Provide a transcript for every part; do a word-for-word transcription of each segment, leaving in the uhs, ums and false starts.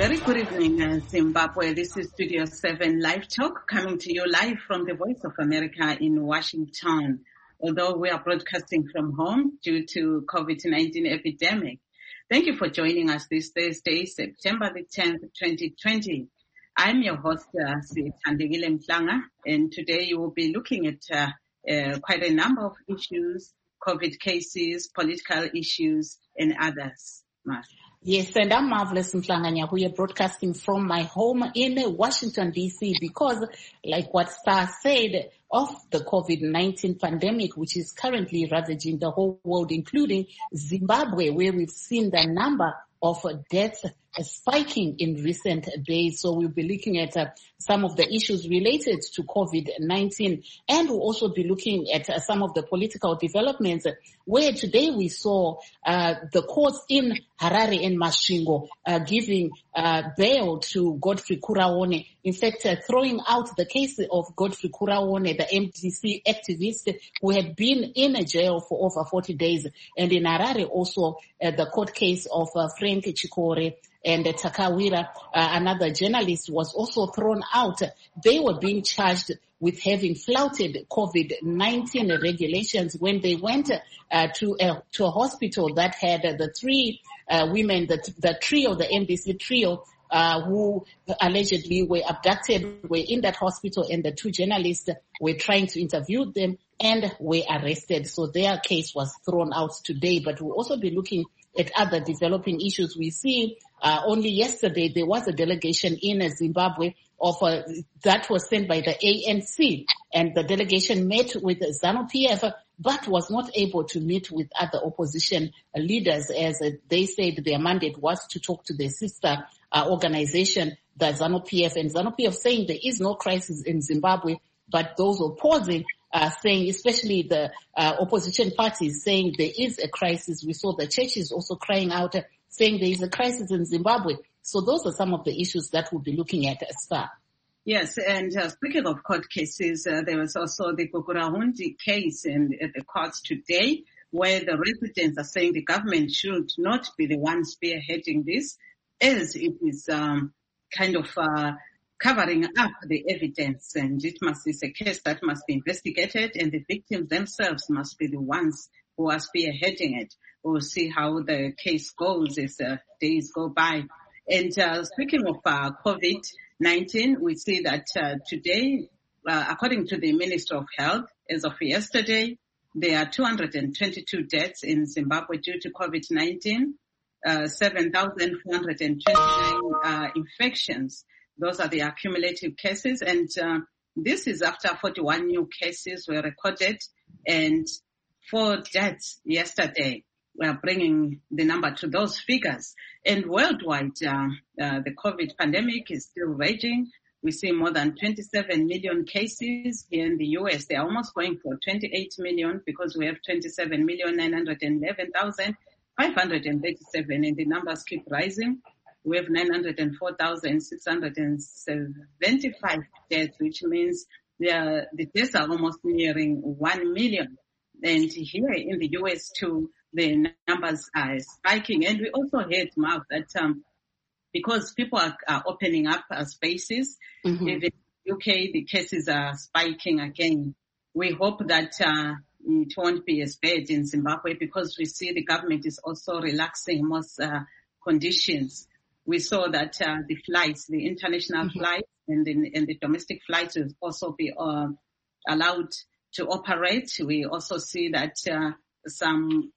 Very good evening, uh, Zimbabwe. This is Studio seven Live Talk coming to you live from the Voice of America in Washington. Although we are broadcasting from home due to COVID nineteen epidemic. Thank you for joining us this Thursday, September the tenth, twenty twenty. I'm your host, uh, Sithandegile Mhlanga, and today you will be looking at uh, uh, quite a number of issues, COVID cases, political issues, and others. Mas. Yes, and I'm Marvelous Mhlanga. We are broadcasting from my home in Washington, D C, because like what Star said, of the COVID nineteen pandemic, which is currently ravaging the whole world, including Zimbabwe, where we've seen the number of deaths spiking in recent days. So we'll be looking at uh, some of the issues related to COVID nineteen, and we'll also be looking at uh, some of the political developments, where today we saw uh, the courts in Harare and Masvingo uh, giving uh, bail to Godfrey Kuraone. In fact, uh, throwing out the case of Godfrey Kuraone, the M D C activist who had been in a jail for over forty days. And in Harare also uh, the court case of uh, Frank Chikore and uh, Takawira, uh, another journalist, was also thrown out. They were being charged with having flouted COVID nineteen regulations when they went uh, to a to a hospital that had uh, the three uh, women, the, the trio, the M D C trio, uh, who allegedly were abducted, were in that hospital, and the two journalists were trying to interview them and were arrested. So their case was thrown out today. But we'll also be looking at other developing issues. We see uh, only yesterday there was a delegation in uh, Zimbabwe of uh, that was sent by the A N C, and the delegation met with ZANU-P F, but was not able to meet with other opposition leaders, as uh, they said their mandate was to talk to their sister uh, organization, the ZANU-P F, and ZANU-P F saying there is no crisis in Zimbabwe, but those opposing Uh, saying, especially the uh, opposition parties, saying there is a crisis. We saw the churches also crying out, uh, saying there is a crisis in Zimbabwe. So those are some of the issues that we'll be looking at, Star. Yes, and uh, speaking of court cases, uh, there was also the Gugurahundi case in at the courts today, where the residents are saying the government should not be the one spearheading this, as it is um, kind of uh, covering up the evidence, and it must be a case that must be investigated, and the victims themselves must be the ones who are spearheading it. We'll see how the case goes as uh, days go by. And uh, speaking of uh, COVID nineteen, we see that uh, today, uh, according to the Ministry of Health, as of yesterday, there are two hundred twenty-two deaths in Zimbabwe due to COVID nineteen, uh, seven thousand four hundred twenty-nine uh, infections. Those are the accumulative cases, and uh, this is after forty-one new cases were recorded and four deaths yesterday. We are bringing the number to those figures. And worldwide, uh, uh, the COVID pandemic is still raging. We see more than twenty-seven million cases here in the U S. They are almost going for twenty-eight million because we have twenty-seven million nine hundred eleven thousand five hundred thirty-seven, and the numbers keep rising. We have nine hundred four thousand six hundred seventy-five deaths, which means the, the deaths are almost nearing one million. And here in the U S too, the numbers are spiking. And we also heard, Mark, that um, because people are, are opening up uh, spaces, mm-hmm. in the U K, the cases are spiking again. We hope that uh, it won't be as bad in Zimbabwe, because we see the government is also relaxing most uh, conditions. We saw that uh, the flights, the international mm-hmm. flights and the, and the domestic flights will also be uh, allowed to operate. We also see that uh, some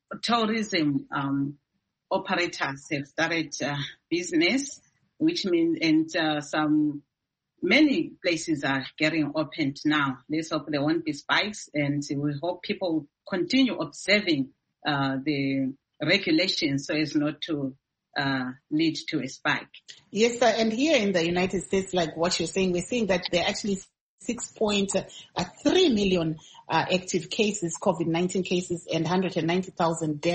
tourism um, operators have started uh, business, which means and uh, some many places are getting opened now. Let's hope there won't be spikes, and we hope people continue observing uh, the regulations so as not to Uh, lead to a spike. Yes, sir. And here in the United States, like what you're saying, we're seeing that there are actually six point three million uh, active cases, COVID nineteen cases, and one hundred ninety thousand deaths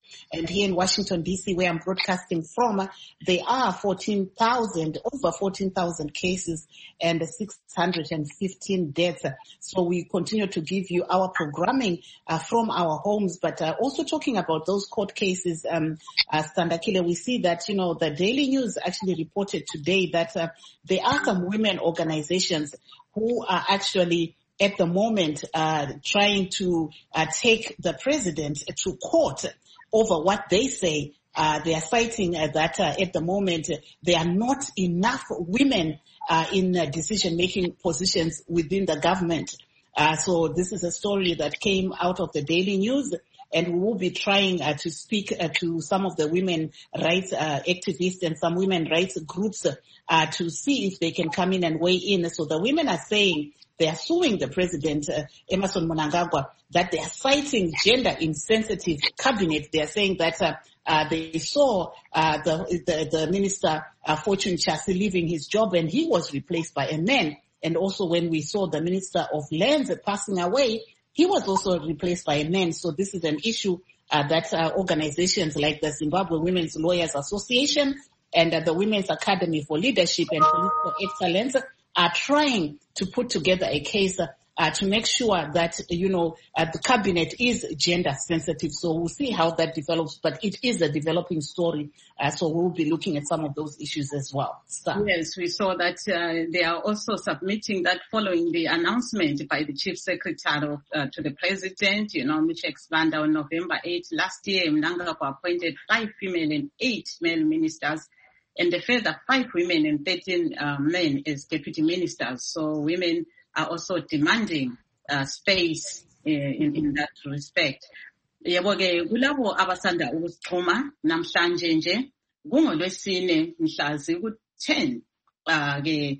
And here in Washington, D C, where I'm broadcasting from, there are fourteen thousand, over fourteen thousand cases and six hundred fifteen deaths. So we continue to give you our programming uh, from our homes, but uh, also talking about those court cases, um, uh, Standakile, we see that, you know, the Daily News actually reported today that uh, there are some women organizations who are actually at the moment uh, trying to uh, take the president to court over what they say. Uh, they are citing uh, that uh, at the moment uh, there are not enough women uh, in uh, decision-making positions within the government. Uh, so this is a story that came out of the Daily News, and we will be trying uh, to speak uh, to some of the women rights uh, activists and some women rights groups uh, to see if they can come in and weigh in. So the women are saying they are suing the president, uh, Emmerson Mnangagwa, that they are citing gender-insensitive cabinet. They are saying that uh, uh, they saw uh, the, the, the minister, uh, Fortune Chasi, leaving his job, and he was replaced by a man. And also when we saw the minister of lands passing away, he was also replaced by a man. So this is an issue uh, that uh, organizations like the Zimbabwe Women's Lawyers Association and uh, the Women's Academy for Leadership and Political Excellence are trying to put together a case uh, to make sure that, you know, uh, the cabinet is gender sensitive. So we'll see how that develops, but it is a developing story. Uh, so we'll be looking at some of those issues as well. So. Yes, we saw that uh, they are also submitting that following the announcement by the Chief Secretary of, uh, to the President, you know, which expanded on November eighth last year. Mnangagwa appointed five female and eight male ministers, and a further five women and thirteen uh, men as deputy ministers. So women are also demanding uh, space uh, in, in that respect. Yebo ke kulabo abasanda ukusixhuma namhlanje nje kungolwesine mhla ziku ten uh, ke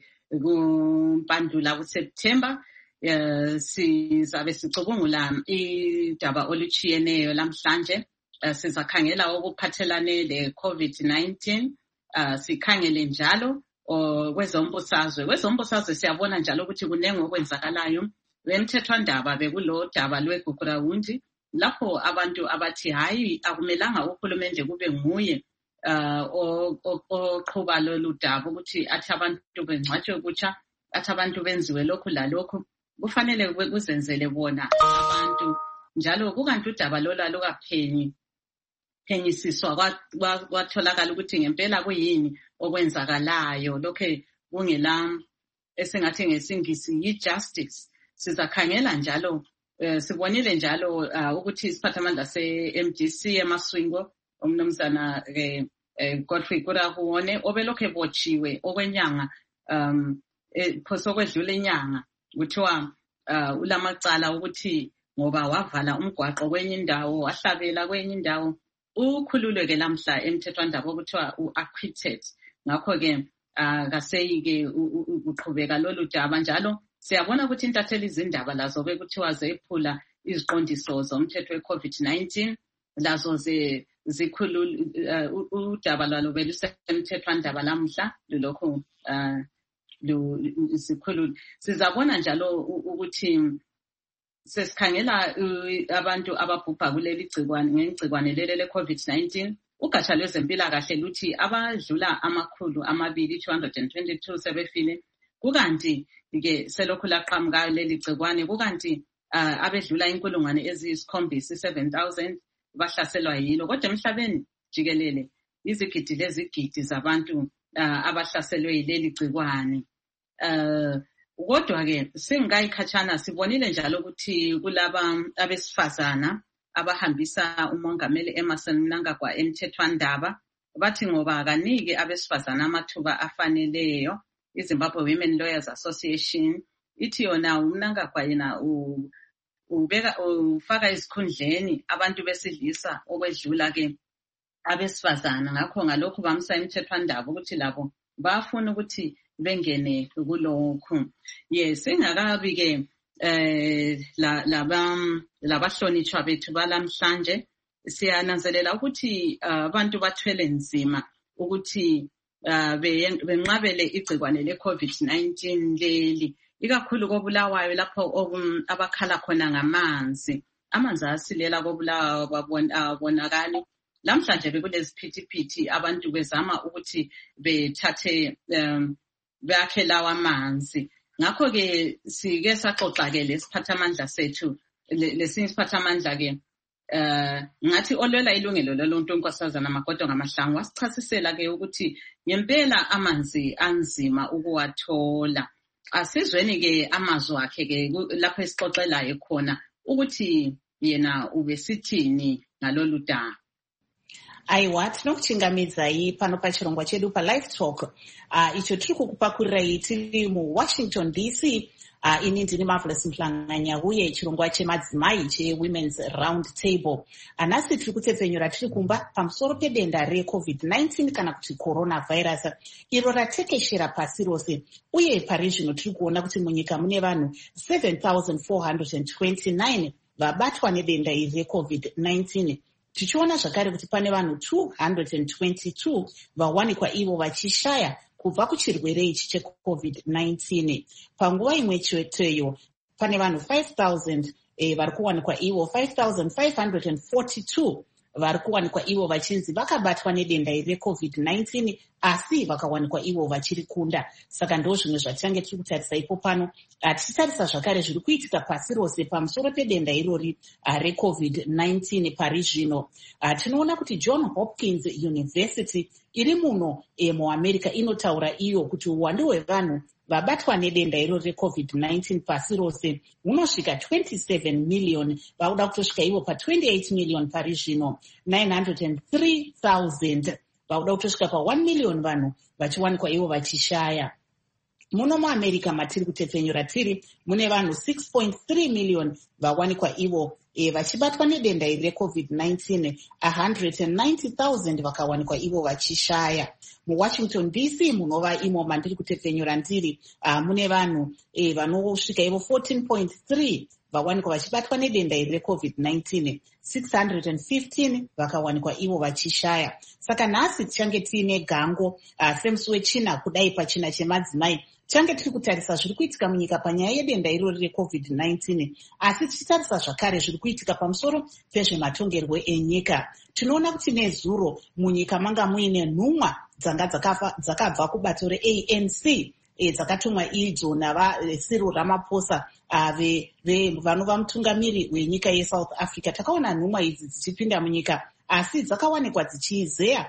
kumpandula kuSeptember uh, sizabe sicubungula idaba oluchiyeneyo lamhlanje uh, sizakhangela okuphathelane le COVID nineteen. Uh, sikhangele njalo kwezombusazwe kwezombusazwe siyabona njalo ukuthi kunenge okwenzakalayo. Wemthethwandaba bekulo daba lweGugurawundi lapho abantu abathi hayi akumelanga uhulumende kube nguye uh, oqhuba lolu daba ukuthi athi abantu bengcwatshwe kutsha, athi abantu benziwe lokhu lalokhu. Kufanele kuzenzele bona abantu njalo kukanti udaba lola lokaphenyi phenyisiswa kwatholakala ukuthi ngempela kuyini okwenzakalayo. Lokho kungela esingathi ngesingisi yi-justice. Sizakhangela njalo uh, sibonile njalo uh, ukuthi isiphathamandla se-M D C eMaswingo umnumzana eh, eh, Godfrey Kurahuone obelokhu ebotshiwe okwenyanga um eh, phoso kwedlula inyanga kuthiwa uh, ulamacala ukuthi ngoba wavala umgwaqo kwenye indawo wahlabela kwenye indawo ukhululeke lamhla emthethwandaba okuthiwa u-acquitted. Ngakho-ke kaseyike uqhubeka lolu daba njalo siyabona ukuthi intatheli izindaba lazo bekuthiwa zephula iziqondiso zomthetho we-COVID nineteen lazo zikhulula udaba lwalo belusemthethwandaba lamhla lulokhu zikhulula. Sizabona njalo ukuthi sesikhangela abantu ababhubha kuleli gcikwane ngegcikwane leli le-COVID nineteen. Ugatsha lwezempilakahle luthi abadlula amakhulu amabili two hundred twenty-two sebefile, kukanti ke selokhu laqhamuka leli gcikwane, kukanti uh, abedlula inkulungwane eziyisikhombisa seven thousand bahlaselwa yilo. Kodwa emhlabeni jikelele izigidi lezigidi zabantu uh, abahlaselwe yileli gcikwane. Uh, Kodwa ke singayikhatshana sibonile njalo ukuthi kulaba abesifazana abahambisa umongameli Emmerson Mnangagwa emthethwandaba bathi ngoba kanike abesifazana amathuba afaneleyo. iZimbabwe Women Lawyers Association ithi yona uMnangagwa yena ubeka ufaka izikhundleni abantu besilisa okwedlula ke abesifazana. Ngakho ngalokho bamsa emthethwandaba ukuthi labo bafuna ukuthi bengene kulokhu. Yes, ingakabi ke eh laba labahlonitshwa bethu balamhlanje siyananzelela ukuthi abantu bathwele nzima ukuthi benqabele igcikwane le-COVID nineteen leli, ikakhulu koBulawayo lapho abakhala khona ngamanzi. Amanzi asilela koBulawayo babonakali lamhlanje bekulesiphithiphithi abantu bezama ukuthi bethathe um bakhe lawa amanzi. Ngakho ke sike saxoxa ke lesiphathamandla sethu lesinye isiphathamandla ke Uh, ngathi olwela ilungelo loluntu uNkosazana Magoda Ngamahlangu wasichasisela ke ukuthi ngempela amanzi anzima ukuwathola. Asizweni ke amazwi akhe ke lapho esixoxelayo khona ukuthi yena ubesithini ngalolu daba. Aiwa, tinokuchingamidzai pano pachirongwa chedu pa Live Talk. Uh, icho tiri kukupakurirai tiri mu Washington D C. Uh, ini ndini Marvelous Mhlanganya uye chirongwa chemadzimai che-Women's Round Table. Anasi tiri kutepfenyura tiri kumba pamusoro pedenda re-COVID nineteen kana kuti coronavirus iro ratekeshera pasi rose, uye pari zvino tiri kuona kuti munyika mune vanhu seven thousand four hundred twenty-nine vabatwa nedenda iri re-COVID nineteen. Tichiona zvakare kuti pane vanhu two hundred twenty-two vawanikwa ivo vachishaya kubva kuchirwere ichi cheCovid nineteen. Panguva imwe cheteyo pane vanhu five thousand eh, vari kuwanikwa ivo five thousand five hundred forty-two vari kuwanikwa ivo vachinzi vakabatwa nedenda iri reCovid nineteen, asi vakawanikwa ivo vachiri kunda. Saka ndo zvimwe zvatichange tiri kutarisa ipo pano. Tichitarisa zvakare zviri kuitika pasi rose pamusoro pedenda irori uh, reCovid nineteen pari zvino. Uh, tinoona kuti John Hopkins University iri muno e, muAmerica inotaura iyo kuti uwandu hwevanhu vabatwa nedenda iro reCovid nineteen pasi rose hunosvika twenty-seven million, vakuda kutosvika ivo pa twenty-eight million pari zvino. nine hundred three thousand vakuda kutosvika pa one million vanhu vachiwanikwa ivo vachishaya. Muno muAmerica matiri kutepfenyura tiri mune vanhu six point three million vawanikwa ivo e, vachibatwa nedenda iri reCovid nineteen. one hundred ninety thousand vakawanikwa ivo vachishaya. MuWashington D C munova imo mandiri kutepfenyura ndiri uh, mune vanhu e, vanosvika ivo fourteen point three vawanikwa vachibatwa nedenda iri reCovid nineteen. six hundred fifteen vakawanikwa ivo vachishaya. Saka nhasi tichange tiine gango uh, semusi wechina kudai pachina chemadzimai tichange tiri kutarisa zviri kuitika munyika panyaya yedenda irori reCovid nineteen, asi tichitarisa zvakare zviri kuitika pamusoro pezvematongerwo enyika. Tinoona kuti nezuro munyika manga muine nhumwa dzanga dzakabva kubato reA N C e, dzakatumwa idzo navaCyril Ramaphosa uh, vanova mutungamiri wenyika yeSouth Africa. Takaona nhumwa idzi dzichipinda munyika, asi dzakawanikwa dzichizeya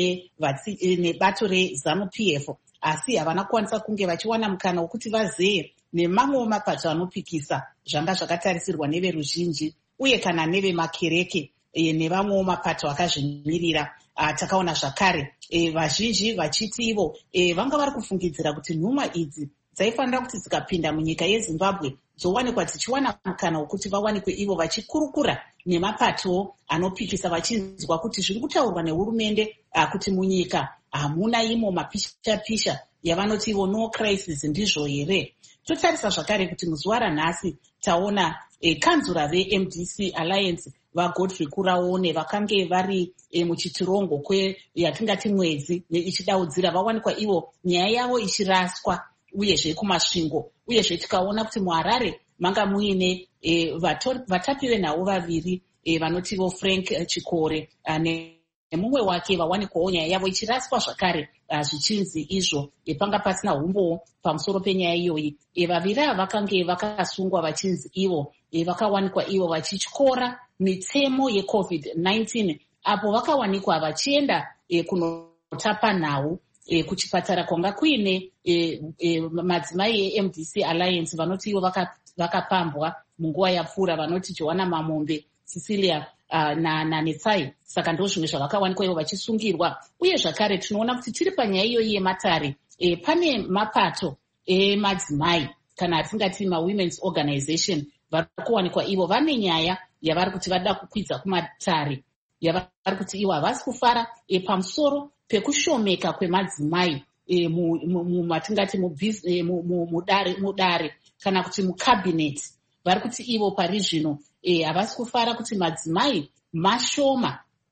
nebato reZanu-P F, asi havana kukwanisa kunge vachiwana mukana wokuti vazeye nemamwewo mapato anopikisa zvanga zvakatarisirwa neveruzhinji uye kana nevemakereke e, nevamwewo mapato akazvimirira. Uh, takaona zvakare e, vazhinji vachiti ivo e, vanga vari kufungidzira kuti nhumwa idzi dzaifanira kuti dzikapinda munyika yeZimbabwe dzowanikwa dzichiwana mukana wokuti vawanikwe ivo vachikurukura nemapato anopikisa vachinzwa kuti zviri kutaurwa nehurumende uh, kuti munyika hamuna imo mapisha-pisha yavanoti ivo no crisis ndizvo here. Totarisa zvakare kuti muzuva ranhasi taona e, kanzura veM D C Alliance vaGodfrey Kuraone vakange vari e, muchitirongo kwe yatingati mwedzi ichidaudzira vawanikwa ivo nyaya yavo ichiraswa uyezve kumasvingo, uyezve tikaona kuti muHarare manga muine e, vatapi venhau vaviri e, vanotivo Frank Chikore ane nemumwe wake vawanikwawo nyaya yavo ichiraswa zvakare uh, zvichinzi izvo e, panga pasina humbowo pamusoro penyaya iyoyi. E, vaviri ava vakange vakasungwa vachinzi ivo e, vakawanikwa ivo vachityora mitemo yeCovid nineteen apo vakawanikwa vachienda e, kunotapa nhau e, kuchipatara kwanga kuine e, e, madzimai eM D C Alliance vanoti ivo vakapambwa vaka munguva yapfuura, vanoti Joanna Mamombe, Cecilia Uh, na, na Netsai. Saka ndo zvimwe zvavakawanikwa ivo vachisungirwa. Uye zvakare tinoona kuti tiri panyaya iyoyi yematare e, pane mapato emadzimai kana atingati maWomen's Organization vari kuwanikwa ivo vane nyaya yavari kuti vada kukwidza kumatare, yavari kuti ivo havasi kufara e, pamusoro pekushomeka kwemadzimai e, matingati mudare mu, mu, mu kana kuti mucabinet. Vari kuti ivo pari zvino E, havasi kufara kuti madzimai mashoma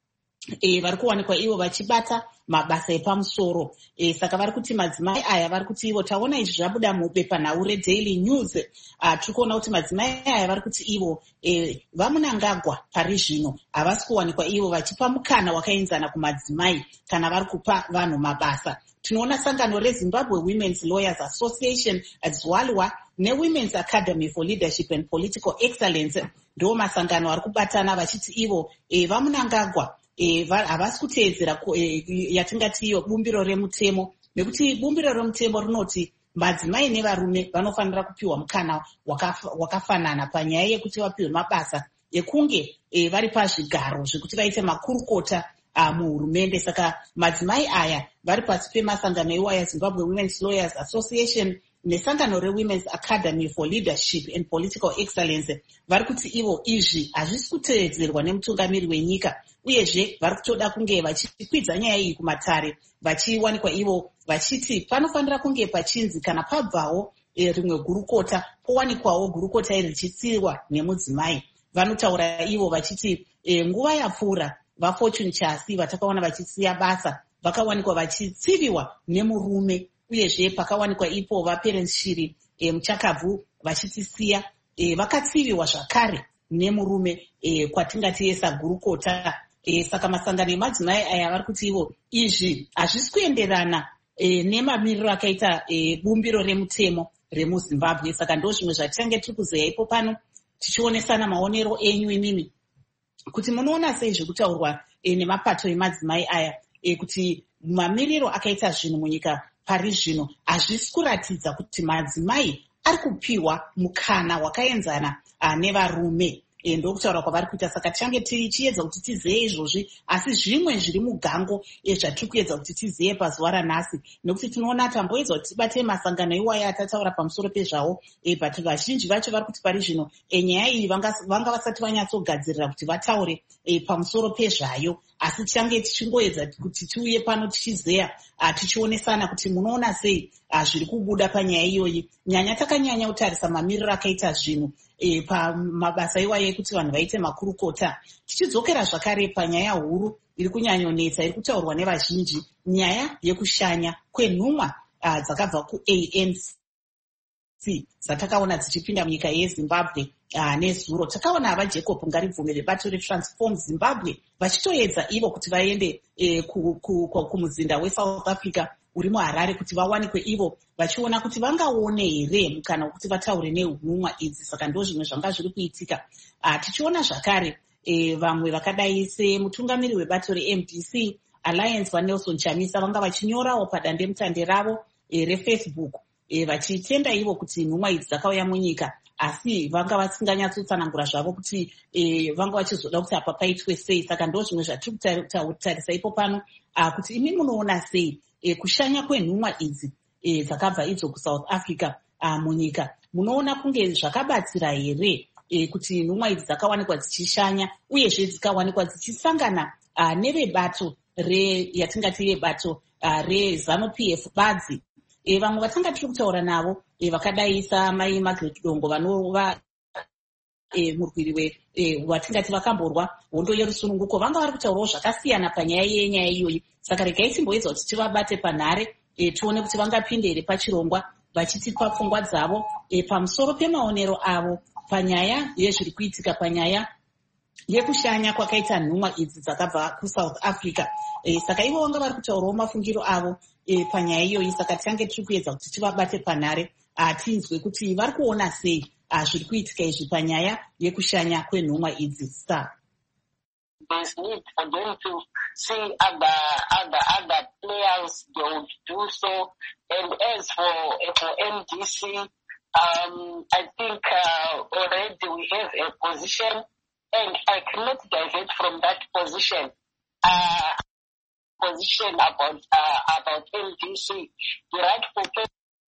E, vari kuwanikwa ivo vachibata mabasa epamusoro. E, saka vari kuti madzimai aya vari kuti ivo, taona izvi zvabuda mubepanhau reDaily News, uh, tiri kuona kuti madzimai aya vari kuti ivo e, vamunangagwa pari zvino havasi kuwanikwa ivo vachipa mukana wakaenzana kumadzimai kana vari kupa vanhu mabasa. Tinoona sangano reZimbabwe Women's Lawyers Association, Zwalwa, neWomen's Academy for Leadership and Political Excellence ndo masangano ari kubatana vachiti ivo e, vamunangagwa E, havasi kuteedzera e, yatingati iyo bumbiro remutemo, nekuti bumbiro remutemo rinoti madzimai nevarume vanofanira kupiwa mukana wakaf, wakafanana panyaya yekuti vapiwe mabasa ekunge e, vari pazvigaro zvekuti vaite makurukota muhurumende. Saka madzimai aya vari pasi pemasangano iwaya yaZimbabwe Women's Lawyers Association nesangano reWomen's Academy for Leadership and Political Excellence vari kuti ivo izvi hazvisi kuteedzerwa nemutungamiri wenyika, uyezve vari kutoda kunge vachikwidza nyaya iyi kumatare, vachiwanikwa ivo vachiti panofanira kunge pachinzi kana pabvawo e, rimwe gurukota powanikwawo gurukota iri richitsiwa nemudzimai. Vanotaura ivo vachiti e, nguva yapfuura vaFortune Chasi vatakaona vachisiya basa vakawanikwa vachitsiviwa nemurume, uyezve pakawanikwa ipo vaParents Shiri e, Muchakabvu vachitisiya e, vakatsiviwa zvakare nemurume e, kwatingati yesa gurukota. E, saka masangano emadzimai aya vari kuti ivo izvi hazvisi kuenderana e, nemamiriro akaita e, bumbiro remutemo remuZimbabwe. Saka ndo zvimwe zvatichange tiri kuzeya ipo pano tichionesana maonero enyu imimi kuti munoona sei zvekutaurwa e, nemapato emadzimai aya e, kuti mamiriro akaita zvinhu munyika pari zvino hazvisi kuratidza kuti madzimai ari kupiwa mukana wakaenzana nevarume. E, ndokutaura kwavari kuita. Saka tichange tichiedza kuti tizeye izvozvi, asi zvimwe zviri mugango ezvatiri kuedza kuti tizeye pazuva ranhasi, nekuti tinoona tamboedza kuti tibate masangano iwaya atataura pamusoro pezvawo e, but vazhinji vacho vari kuti pari zvino e, nyaya iyi vanga, vanga vasati vanyatsogadzirira kuti vataure e, pamusoro pezvayo, asi tichange tichingoedza kuti tiuye pano tichizeya tichionesana kuti munoona sei zviri kubuda panyaya iyoyi. Nyanya takanyanya kutarisa mamiriro akaita zvinhu e, pamabasa iwayo ekuti vanhu vaite makurukota. Tichidzokera zvakare panyaya huru iri kunyanyonetsa iri kutaurwa nevazhinji, nyaya yekushanya kwenhumwa dzakabva kuA N C dzatakaona dzichipinda munyika yeZimbabwe nezuro. Takaona hava Jacob Ngaribvume vebato reTransform Zimbabwe vachitoedza ivo kuti vaende e, kumuzinda weSouth Africa uri muHarare kuti vawanikwe ivo vachiona kuti vangaone here mukana wekuti vataure nenhumwa idzi. Saka ndo zvimwe zvanga zviri kuitika. Tichiona zvakare e, vamwe vakadai semutungamiri webato reM D C Alliance vaNelson Chamisa vanga vachinyorawo padandemutande ravo e, reFacebook e, vachitenda ivo kuti nhumwa idzi dzakauya munyika, asi vanga vasinganyatsotsanangura zvavo kuti e, vanga vachizoda kuti apa paitwe sei. Saka ndo zvimwe zvatiri kutarisa ipo pano kuti imi munoona sei e, kushanya kwenhumwa idzi e, dzakabva idzo kuSouth Africa a, munyika. Munoona kunge zvakabatsira here e, kuti nhumwa idzi dzakawanikwa dzichishanya uyezve dzikawanikwa dzichisangana nevebato re yatingati yebato reZanu-P F Badzi. E, vamwe vatanga tiri kutaura navo e, vakadai samai Margaret Dongo vanova e, murwiri e, watingati vakamborwa hondo yerusununguko, vanga vari kutaurawo zvakasiyana panyaya yenyaya iyoyi. Saka regai timboedza kuti tivabate panhare e, tione kuti vangapinde here pachirongwa vachitipa pfungwa dzavo e, pamusoro pemaonero avo panyaya yezviri kuitika panyaya yekushanya kwakaita nhumwa idzi dzakabva kuSouth Africa. E, saka ivo vanga vari kutaurawo mafungiro avo e, panyaya iyoyi. Saka tichange tiri kuedza kuti tivabate panhare tinzwe kuti vari kuona sei zviri kuitika izvi panyaya yekushanya kwenhumwa idzi. Star there's need for them to see other other other players, they would do so. And as for for M D C, um, I think uh, already we have a position, and I cannot divert from that position. Uh, position about uh, about M D C. The rightful person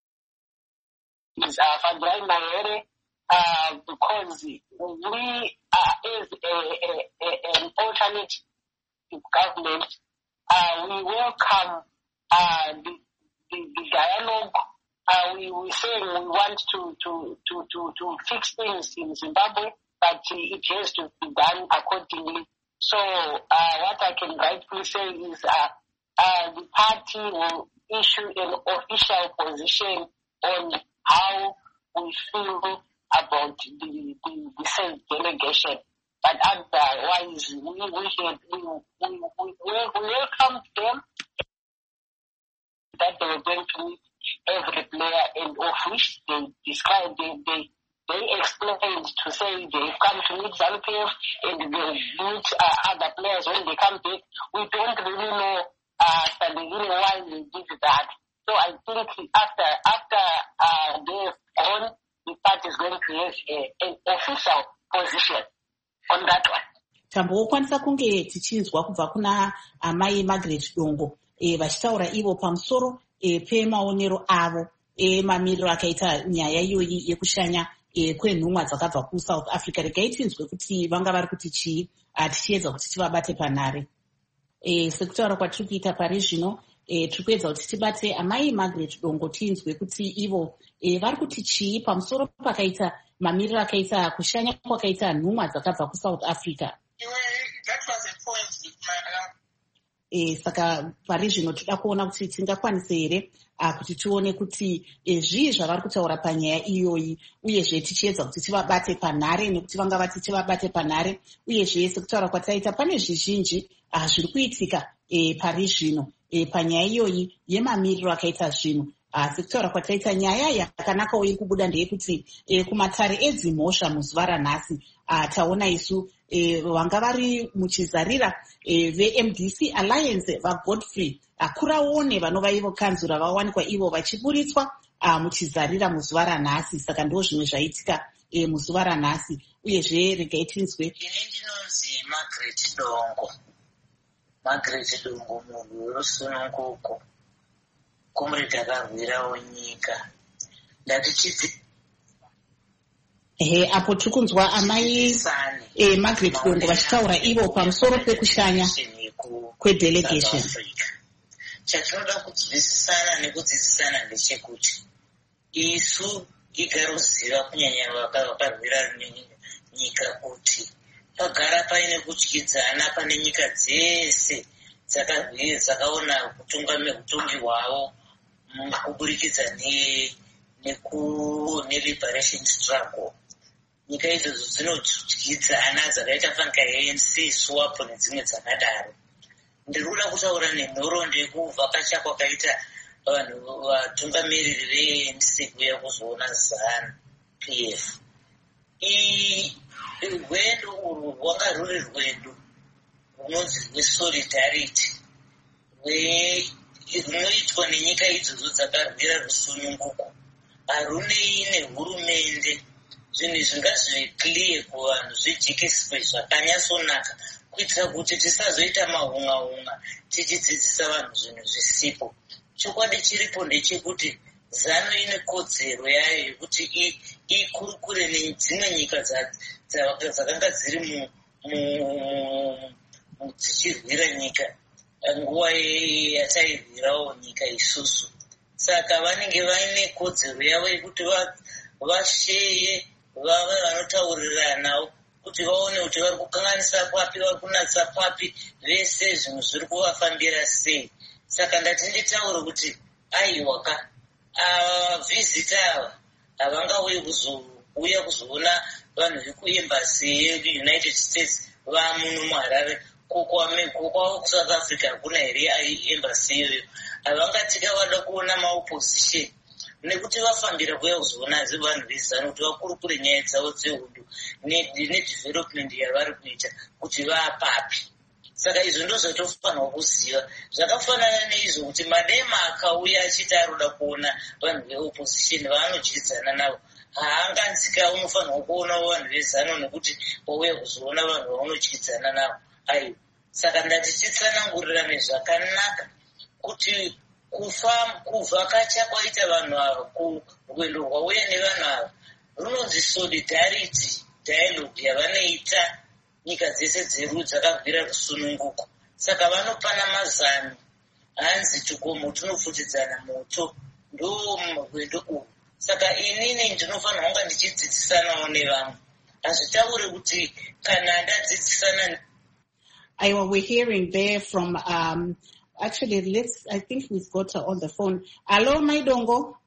is uh, Fadrai Mahere, uh, because we are as a, a, a, an alternative government. Uh, we welcome uh, the, the, the dialogue. Uh, we we saying we want to to to to to fix things in Zimbabwe, but it has to be done accordingly So uh, what I can rightly say is uh, uh, the party will issue an official position on how we feel about the, the, the same delegation. But otherwise, we, we, had, we, we, we, we welcomed them that they were going to meet every player, and of which they described, they, they, they explained to say they've come to meet ZANU-P F and they'll meet uh, other players when they come back. We don't really know uh, why they did that. So I think after after uh, they've gone, the party is going to have a, an official position on that one. Tambokwanisa kunge tichinzwa kubva kuna amai Margaret Dongo e vachitaura ivo pamusoro e pemaonero avo e mamiriro akaita nyaya iyoyi yekushanya e kwenhumwa dzakabva kuSouth Africa. Regai tinzwe kuti vanga vari kuti chii tichiedza kuti tivabate panhare. E sekutaura kwatiri kuita pari zvino e tiri kuedza kuti tibate amai Margaret Dongo tinzwe kuti ivo e vari kuti chii pamusoro pakaita mamiriro akaita kushanya kwakaita nhumwa dzakabva kuSouth Africa. That was a point. E, saka pari zvino toda kuona kuti tingakwanise here kuti tione kuti e, zvii zvavari kutaura panyaya iyoyi, uyezve tichiedza kuti tivabate panhare nekuti vanga vati tivabate panhare, uyezve sekutaura kwataita pane zvizhinji zviri kuitika e, pari zvino e, panyaya iyoyi yemamiriro akaita zvinhu. Sekutaura kwataita nyaya yakanakawo iri kubuda ndeyekuti e, kumatare edzimhosva muzuva ranhasi taona isu e, vanga vari muchizarira e, ve-M D C Alliance vaGodfrey Kuraone vanova ivo kanzura vawanikwa ivo vachiburitswa muchizarira muzuva ranhasi. Saka ndo zvimwe zvaitika e, muzuva ranhasi. Uyezve regai tinzwe. Ine ndinonzi Margaret Dongo. Margaret Dongo munhu werusununguko. Comrade akarwirawo nyika. Ndatichidzi ehe apo tiri kunzwa amai e, Margaret Dongo vachitaura ivo pamusoro pekushanya kwedelegation. Chatinoda kunzwisisana nekudzidzisana ndechekuti isu igaroziva kunyanya vakarwira nyika kuti pagara paine kutyidzana pane nyika dzese dzakaona kutongi hwavo kuburikidza neliberation struggle. Nyika idzodzo dzinotyidzana dzakaita fanika A N C, SWAPO nedzimwe dzakadaro. Ndiri kuda kutaura nenhoroondo yekuvhakacha kwakaita vanhu vatungamiriri ve-A N C kuya kuzoona ZANU-P F. Rwendo urwu rwanga rwuri rwendo runonzi rwesolidarity runoitwa nenyika idzodzo dzakarwira rusununguko. Harunei nehurumende. Zvinhu izvi ngazvive clear kuvanhu, zvijekeswe zvakanyatsonaka kuitira kuti tisazoita mahunga-hunga tichidzidzisa vanhu zvinhu zvisipo. Chokwadi chiripo ndechekuti ZANU ine kodzero yayo yekuti ikurukure nedzimwe nyika dzakanga dziri dzichirwira nyika nguva yatairwirawo nyika isusu. Saka vanenge vaine kodzero yavo yekuti vasheye vave vanotauriranawo kuti vaone kuti vari kukanganisa papi, vari kunatsa papi, vese zvinhu zviri kuvafambira sei. Saka ndati nditaure kuti aiwaka vhizita ava havangauye kuzouya kuzoona vanhu vekuembasi yeunited states vamuno muHarare. Kokwavo kuSouth Africa hakuna here embasi iyoyo. Havangatika vada kuona maopposition nekuti vafambira kuya kuzoona vanhu vezano kuti vakurukure nyaya dzavo dzehondo nedevelopment yavari kuita kuti vaapapi. Saka izvo ndo zvatofanirwa kuziva. Zvakafanana neizvo kuti madema akauya achiti aroda kuona vanhu veopposition vaanodyidzana navo, haanganzika unofanirwa kuonawo vanhu vezano nekuti wauya kuzoona vanhu vaunodyidzana navo. Aiwa, saka ndati titsanangurirane zvakanaka kuti kufa kuvhakacha kwaita vanhu ava, kurwendo rwauya nevanhu ava runonzi solidarity dialogue yavanoita nyika dzese dzeru dzakabvira rusununguko. Saka vanopana mazano hanzi tukomo tunopfutidzana moto, ndo rwendo urwu. Saka inini ndinofanirwa kunga ndichidzidzisanawo nevamwe. Hazvitauri kuti kana ndadzidzisana I we're hearing there from, um, actually, let's, I think we've got her on the phone. Hello, Maidongo.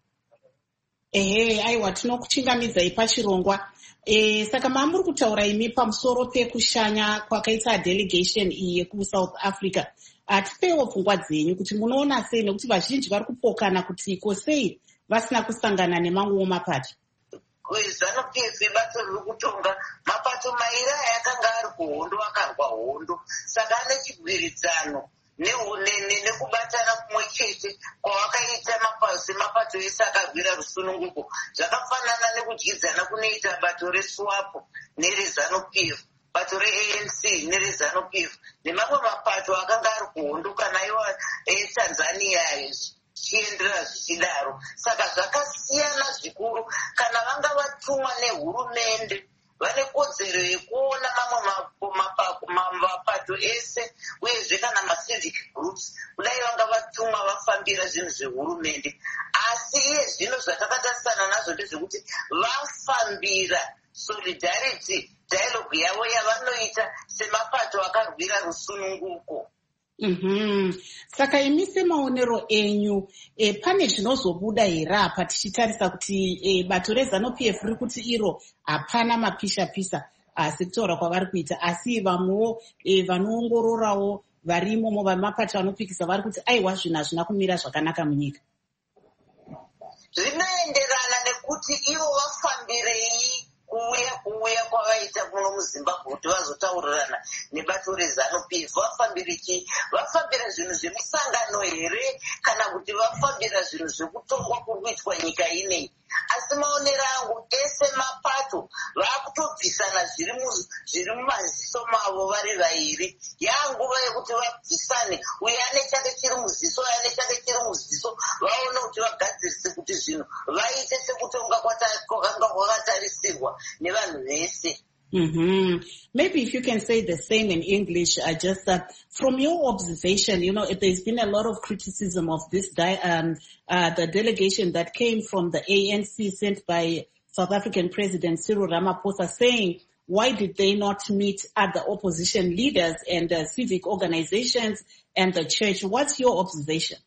Ehe, aiwa, tinokuchingamidza pachirongwa. Eh, saka mamuri kutaura imi pamusoro pekushanya kwakaita delegation iyi yeku-South Africa. Atipewo pfungwa dzenyu kuti munoona sei nekuti vazhinji vari kupokana kuti iko sei vasina kusangana nemamwewo mapato. ZANU-P F bato riri kutonga mapato mairi aya akanga ari kuhondo akarwa hondo, saka ane chigwiridzano nekubatana kumwe chete kwavakaita mapazi mapato ese akarwira rusununguko. Zvakafanana nekudyidzana kunoita bato reSWAPO nereZANU-P F, bato re-A N C nereZANU-P F nemamwe mapato akanga ari kuhondo kana iwo eTanzania chiendera zvichidaro. Saka zvakasiyana zvikuru. Kana vanga vatumwa nehurumende vane kodzero yekuona mamwe mapato ese uyezve kana macivic groups kudai vanga vatumwa vafambira zvinhu zvehurumende. Asi iye zvino zvatakatarisana nazvo ndezvekuti vafambira solidarity dialogue yavo yavanoita semapato akarwira rusununguko. Mm-hmm. Saka imi semaonero enyu e, pane zvinozobuda here apa tichitarisa kuti e, bato reZANU-P F riri kuti iro hapana mapisha-pisa asi kutaura kwavari kuita, asi vamwewo e, vanoongororawo varimomo vamapato vanopikisa vari kuti aiwa zvinhu hazvina kumira zvakanaka munyika. Zvinoenderana nekuti ivo vafambirei kuuya kuuya kwavaita kuno muZimbabwe kuti vazotaurirana nebato reZANU-P F. Vafambira chii? Vafambira zvinhu zvemisangano here kana kuti vafambira zvinhu zvekutongwa kuri kuitwa nyika ineyi? Asi maonero angu ese mapato vaakutobvisana zviri mumaziso mavo vari vairi. Yanguva yekuti vabvisane, uye ane chake chiri muziso, ane chake chiri muziso, vaone kuti vagadzirise kuti zvinhu vaite sekutonga kwakanga kwakatarisirwa nevanhu vese. Mm-hmm. Maybe if you can say the same in English, uh, just uh, from your observation, you know, if there's been a lot of criticism of this, di- um, uh, the delegation that came from the A N C sent by South African President Cyril Ramaphosa saying, why did they not meet other opposition leaders and uh, civic organizations and the church? What's your observation?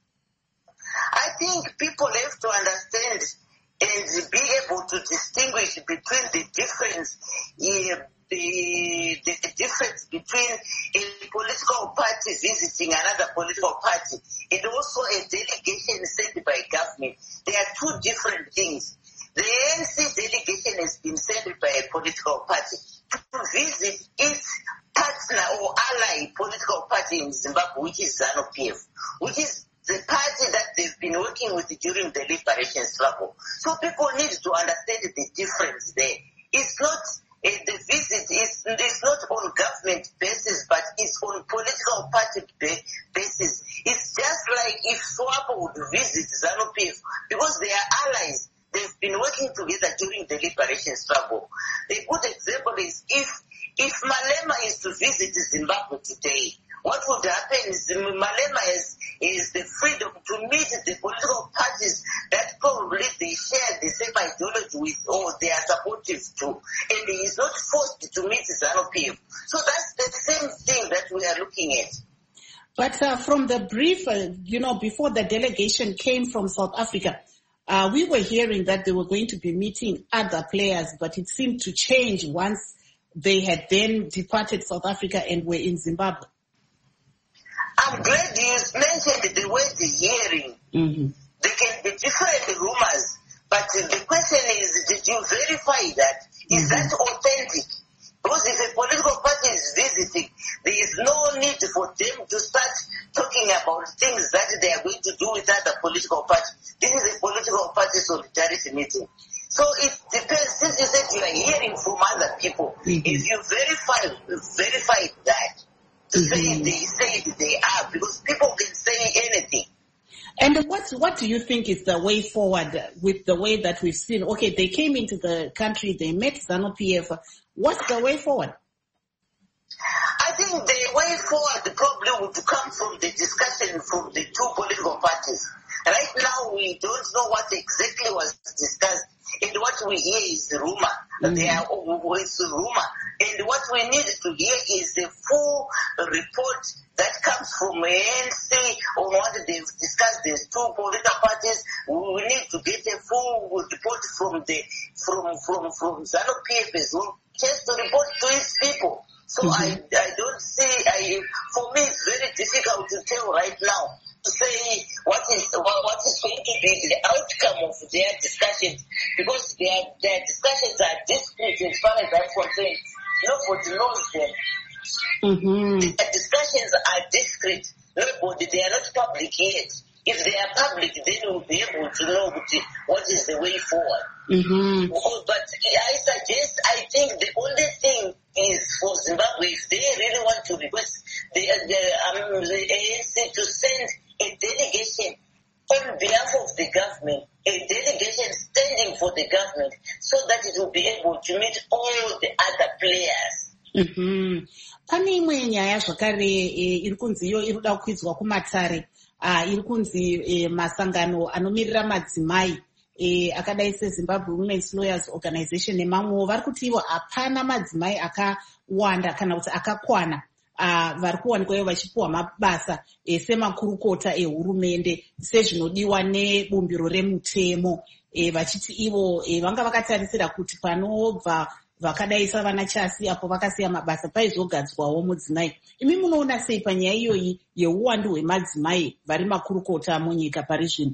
I think people have to understand and be able to distinguish between the difference, uh, the, the, the difference between a political party visiting another political party and also a delegation sent by government. They are two different things. The A N C delegation has been sent by a political party to visit its partner or ally political party in Zimbabwe, which is ZANU-P F, which is the party that they've been working with during the liberation struggle. So people need to understand the difference there. It's not, uh, the visit is it's not on government basis, but it's on political party basis. It's just like if SWAPO would visit ZANU-P F, because they are allies. They've been working together during the liberation struggle. A good example is if, if Malema is to visit Zimbabwe today, what would happen is Malema is, is the freedom to meet the political parties that probably they share the same ideology with or they are supportive to. And he is not forced to meet ZANU-P F. So that's the same thing that we are looking at. But uh, from the brief, uh, you know, before the delegation came from South Africa, uh, we were hearing that they were going to be meeting other players, but it seemed to change once they had then departed South Africa and were in Zimbabwe. I'm glad you mentioned the word hearing. Mm-hmm. There can be different rumors, but the question is, did you verify that? Is mm-hmm. that authentic? Because if a political party is visiting, there is no need for them to start talking about things that they are going to do with other political parties. This is a political party solidarity meeting. So it depends. Since you said you are hearing from other people, mm-hmm. if you verify, verify that, to mm-hmm. say they say they are, because people can say anything. And what what do you think is the way forward with the way that we've seen? Okay, they came into the country, they met ZANU-P F. What's the way forward? I think the way forward probably would come from the discussion from the two political parties. Right now, we don't know what exactly was discussed, and what we hear is rumor. Mm-hmm. They are always rumor. And what we need to hear is the full report that comes from A N C on what they've discussed. There's two political parties. We need to get a full report from the from from from ZANU-P F as well, just to report to its people. So mm-hmm. I I don't see. I for me it's very difficult to tell right now to say what is what, what is going to be the outcome of their discussions, because their their discussions are discreet as far as I'm concerned. Nobody knows them. Mm-hmm. The discussions are discreet. Nobody, they are not public yet. If they are public, then we'll be able to know what is the way forward. Mm-hmm. But I suggest, I think the only thing is for Zimbabwe, if they really want to request the, the, um, the A N C to send a delegation on behalf of the government, a delegation standing for the government, so that it will be able to meet all the other players. Mm-hmm. Pane imwe nyaya zvakare iri kunzi iyo iri kuda kuidzwa kumatare, iri kunzi masangano anomirira madzimai akadai seZimbabwe Women's Lawyers Organization nemamwewo vari kuti ivo hapana madzimai akawanda kana kuti akakwana vari kuwanikwayo vachipiwa mabasa semakurukota ehurumende sezvinodiwa nebumbiro remutemo, vachiti ivo vanga vakatarisira kuti panobva vakadai savana Chasi apo vakasiya mabasa paizogadzwawo mudzimai. Imi munoona sei panyaya iyoyi yeuwandu hwemadzimai vari makurukota munyika pari zvino?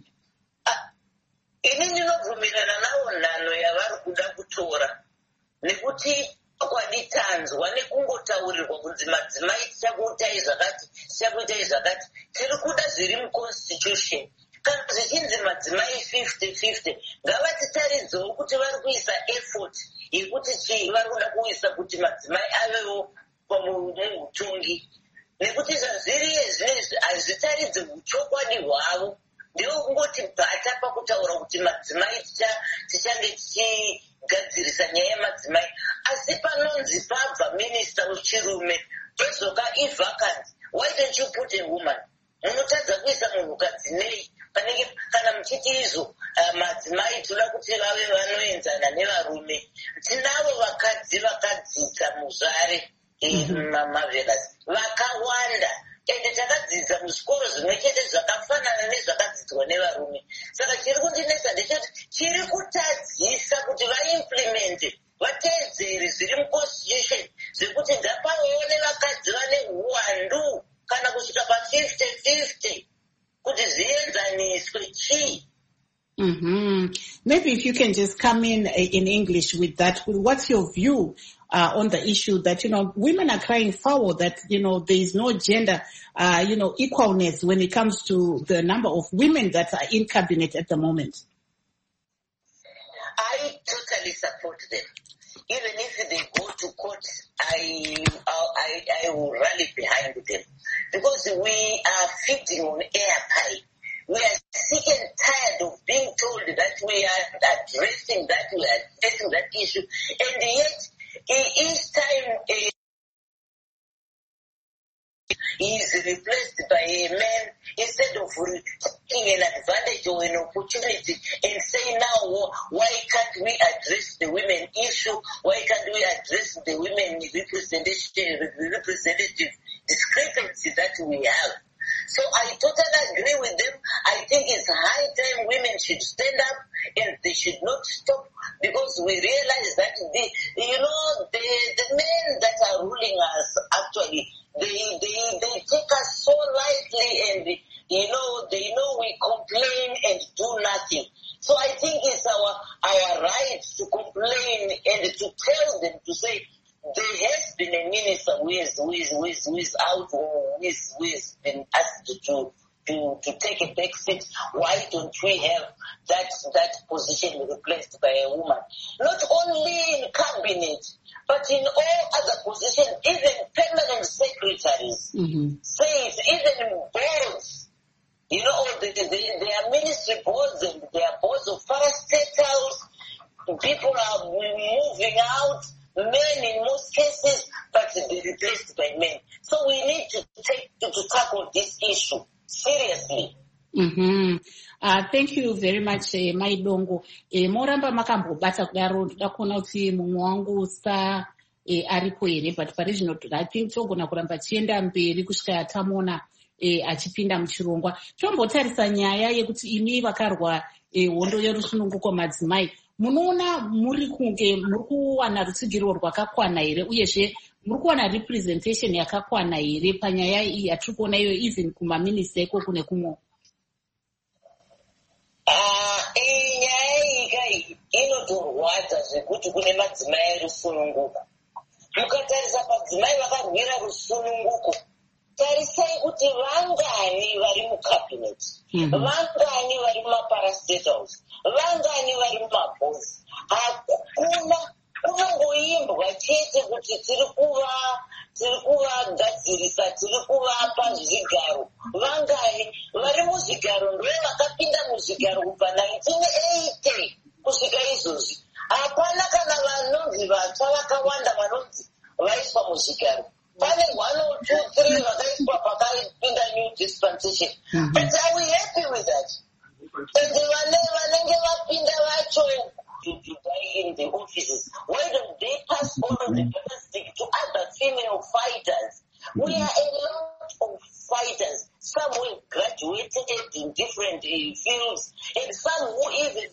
Ini ndinobvumirana navo nhano yavari kuda kutora, nekuti kwaditanzwa nekungotaurirwa kunzi madzimai tichakuitai zvakati tichakuitai zvakati. Tiri kuda zviri muconstitution. Kana zvichinzi madzimai fifty fifty, ngavatitaridzewo kuti vari kuisa effort yekuti chii vari kuda kuisa kuti madzimai avewo pamutongi, nekuti zvazviri zvinezvi hazvitaridze uchokwadi hwavo. Ndeo kungoti bhata pakutaura kuti madzimai tichange tichigadzirisa nyaya yemadzimai, asi panonzi pabva minista wechirume pezoka ivacant, why don't you put a woman? Munotadza kuisa munhukadzi nei? Panenge kana muchiti izvo uh, madzimai toda kuti vave vanoenzana nevarume. Tinavo vakadzi vakadzidza muzvare mavelas vakawanda, ende takadzidza muzvikoro zvimwe chete zvakafanana nezvakadzidzwa nevarume. Saka chiri kundinetsa ndechoti chiri kutadzisa kuti vaimplemente, vateedzere zviri muconstitution zvekuti ngapavewo nevakadzi vane uwandu kana kusvika pa-fifty fifty kuti zvienzaniswe chii. Mm-hmm. Maybe if you can just come in in English with that. What's your view uh, on the issue that, you know, women are crying foul that, you know, there is no gender, uh, you know, equalness when it comes to the number of women that are in cabinet at the moment? I totally support them. Even if they go to court, I, I, I will rally behind them. Because we are feeding on air pie. We are sick and tired of being told that we are addressing that, we are addressing that issue. And yet, each time a he is replaced by a man, instead of taking an advantage or an opportunity and say now, why can't we address the women issue? Why can't we address the women representation, representative discrepancy that we have? So I totally agree with them. I think it's high time women should stand up and they should not stop, because we realize that the, you know, the, the men that are ruling us actually, they, they, they take us so lightly, and, you know, they know we complain and do nothing. So I think it's our, our right to complain and to tell them, to say, there has been a minister who is, who is, who is, who is out, or who is, who has been asked to, to, to take a back seat. Why don't we have that, that position replaced by a woman? Not only in cabinet, but in all other positions, even permanent secretaries, mm-hmm. says, even in boards, you know, the, the, the, there are ministry boards and there are boards of parastatals. People are moving out. Men in most cases, but they're replaced by men. So we need to take to, to tackle this issue seriously. Mm-hmm. Uh, thank you very much, uh, Maidongo. Uh, moramba makambobata kudaro ndoda kuona kuti mumwe wangu sa uh, aripo here, but pari zvino I think togona kuramba chienda mberi kusvika tamuona uh, achipinda muchirongwa. Tombotarisa nyaya yekuti imi vakarwa uh, hondo yerusununguko madzimai, munoona muri kunge muri kuwana rutsigiro rwakakwana here, uyezve muri kuwana representation yakakwana here panyaya iyi yatiri kuona iyo even kumaminista eko kune kumwe? iyi nyaya iyi inotorwadza zvekuti kune madzimai rusununguko. Mukatarisa madzimai vakarwira rusununguko, tarisai kuti vangani vari mucabinet, vangani vari mumaparastatals, vangani vari mumabhosi. Hakuna, kunongoimbwa chete kuti tiri kuva tiri kuvagadzirisa, tiri kuvapa zvigaro. Vangani vari muzvigaro ndo vakapinda muzvigaro kubva nineteen eighty kusvika izvozvi. Hapana kana vanonzi vatsva vakawanda vanonzi vaiswa muzvigaro. Pane one or two, three vakaiswa pakapinda new dispensation. Mm-hmm. But are we happy with that? And vanenge vapinda vacho to, to die in the offices. Why don't they pass on the domestic to other female fighters? We are a lot of fighters. Some who graduated in different uh, fields, and some who even.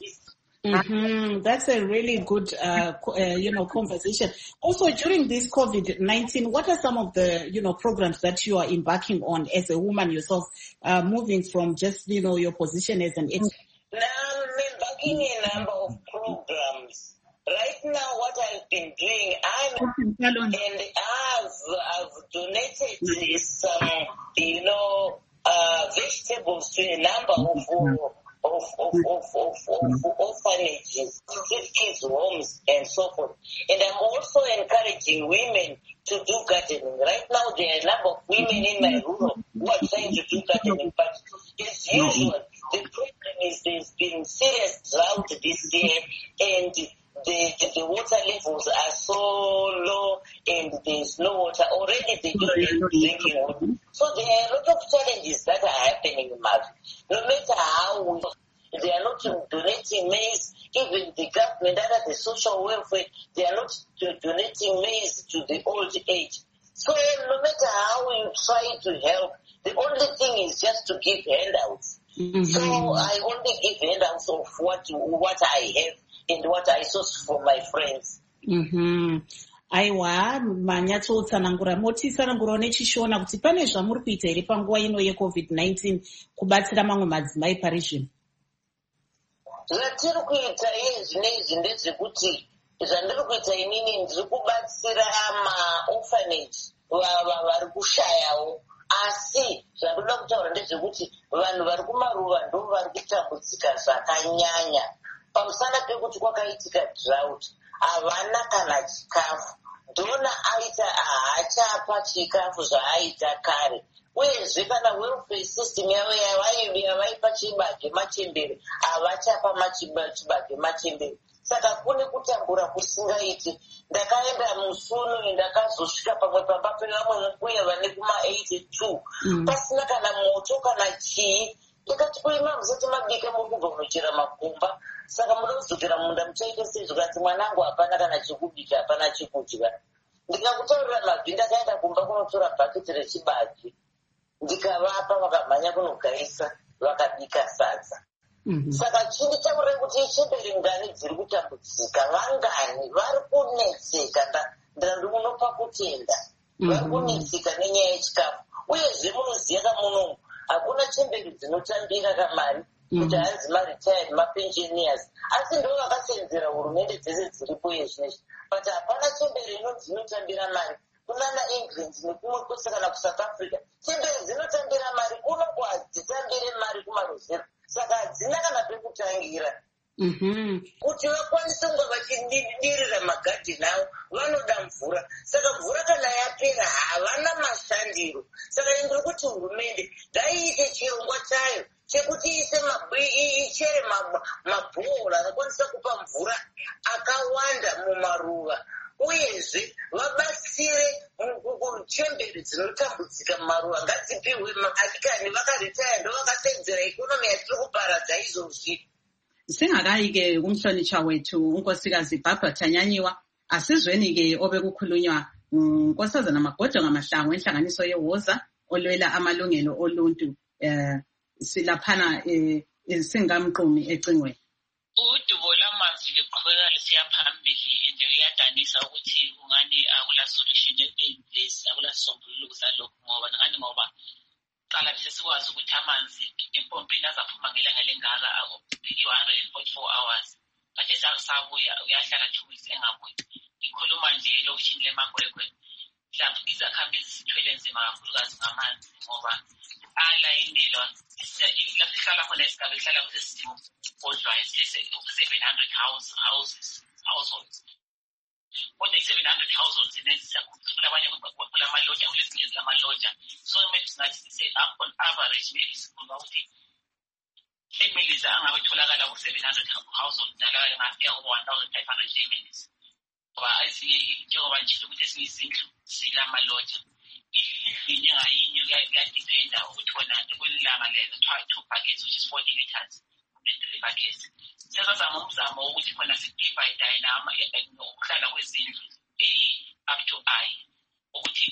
Mm-hmm. That's a really good, uh, uh, you know, conversation. Also, during this COVID nineteen, what are some of the, you know, programs that you are embarking on as a woman yourself, uh, moving from just, you know, your position as an ex- Now I'm embarking a number of programs. Right now, what I've been doing, I'm and I've I've donated some, you know, uh, vegetables to a number of. Of, of, of, of, of orphanages, kids' homes, and so forth. And I'm also encouraging women to do gardening. Right now, there are a number of women in my rural who are trying to do gardening, but as usual, the problem is there's been serious drought this year, and the, the, the water levels are so low, and there's no water. Already they don't have drinking water. So there are a lot of challenges that are happening in Mali. No matter how we, they are not donating maize, even the government under the social welfare, they are not donating maize to the old age. So no matter how you try to help, the only thing is just to give handouts. Mm-hmm. So I only give handouts of what what I have and what I source for my friends. Mm-hmm. Aiwa, manyatsotsanangura motitsanangurawo nechishona kuti pane zvamuri kuita here panguva ino yecovid nineteen kubatsira mamwe madzimai pari zvino? Zvatiri kuita iye zvinezvi ndezvekuti zvandiri kuita inini ndiri kubatsira maorphanage vari kushayawo, asi zvandoda kutaura ndezvekuti vanhu vari kumaruva ndo vari kutambudzika zvakanyanya pamusana pekuti kwakaitika drought, havana kana chikafu. Dhona aita haachapa chikafu zvaaita kare, uyezve kana welfare system yavo yavaipa chibage machembere havachapa chibage machembere. Saka kune kutambura kusingaiti. Ndakaenda musunu ndakazosvika pamwe pamba pevamwe mukuya vane kuma eighty-two mm. pasina kana moto kana chii. Ndikati kuima muzoti mabika muri kubva munochera makumba, saka muda kudzokera munda muchaita sezvo. Kati mwanangu hapana kana chekubika, hapana chekudya. Ndikakutaurira mabvi ndakaenda kumba kunotora bhaketi rechibage ndikavapa, vakamhanya kunogaisa vakabika sadza. Mm-hmm. Saka chini taurira kuti chemberi ngani dziri kutambudzika, vangani vari kunetseka, ndandimunopa kutenda vari kunetseka nenyaya yechikafu. Uyezve munoziva kamunomu hakuna chemberi dzinotambira kamari kuti hanzi maretired mapensioners, asi ndo vakasenzera hurumende dzese dziripo yezvinezvi, but hapana chemberi inonzi inotambira mari. Kunana England nekumwe kwese kana kuSouth Africa, chemberi dzinotambira mari kuno kwadzitambire mari kumaruzero, saka hadzina kana pekutangira. Mm-hmm. Kuti vakwanise kunge vachidirira magadheni avo vanoda mvura, saka mvura kana yapera havana mashandiro. Saka ndiri kuti hurumende ngaiite chirongwa chayo chekuti ise ichere mabhora anokwanisa kupa mvura akawanda mumaruva, uyezve vabasire kuchemberi dzinotambudzika mumaruwa ngadzipiwe maadikani vakaritaya ndo vakasedzera ikonomi yatiri kuparadza izvozvi. Singakayi-ke kumhlonishwa wethu unkosikazi Barbara Tanyanyiwa, asizweni-ke obekukhulunywa unkosazana Magodo Ngamahlangu enhlanganiso yeWoza olwela amalungelo oluntu eh silaphana eh singamqumi ecingweni. Udubo lwamanzi luqhubeka lusiya phambili and uyadanisa ukuthi ungani akula solution ephilisi akula sombululo salokho ngoba ngani ngoba qala nje sikwazi ukuthi amanzi empompini azaphuma ngelanga lengaka akuphikiwe one hundred forty-four hours kade sasabuya uyahlala two weeks engabuyi. Ikhuluma nje lokushini lemagwegwe mhlawumbe izakhamizi sithwele nzima kakhulukazi ngamanzi ngoba alayinelwa sihlala khona esigaba ehlala kusesimo kodwa seven hundred houses households. Kodwa i-seven hundred households inezisakhuphula abanye kula maloja kulezinye zilamaloja. So maybe singathi say up on average maybe sikhuluma ukuthi families angabe tholakala ku-seven hundred households nalaya ngafika ku-one thousand five hundred families. Ngoba ezinye njengoba nje ukuthi esinye izindlu silamaloja. Inye ngayinye kuyadependa ukuthi wona kulilanga lelo two buckets which is forty liters and three buckets. Sesazama umzamo ukuthi khona sidivide inama ukuhlala kwezindlu up to I ukuthi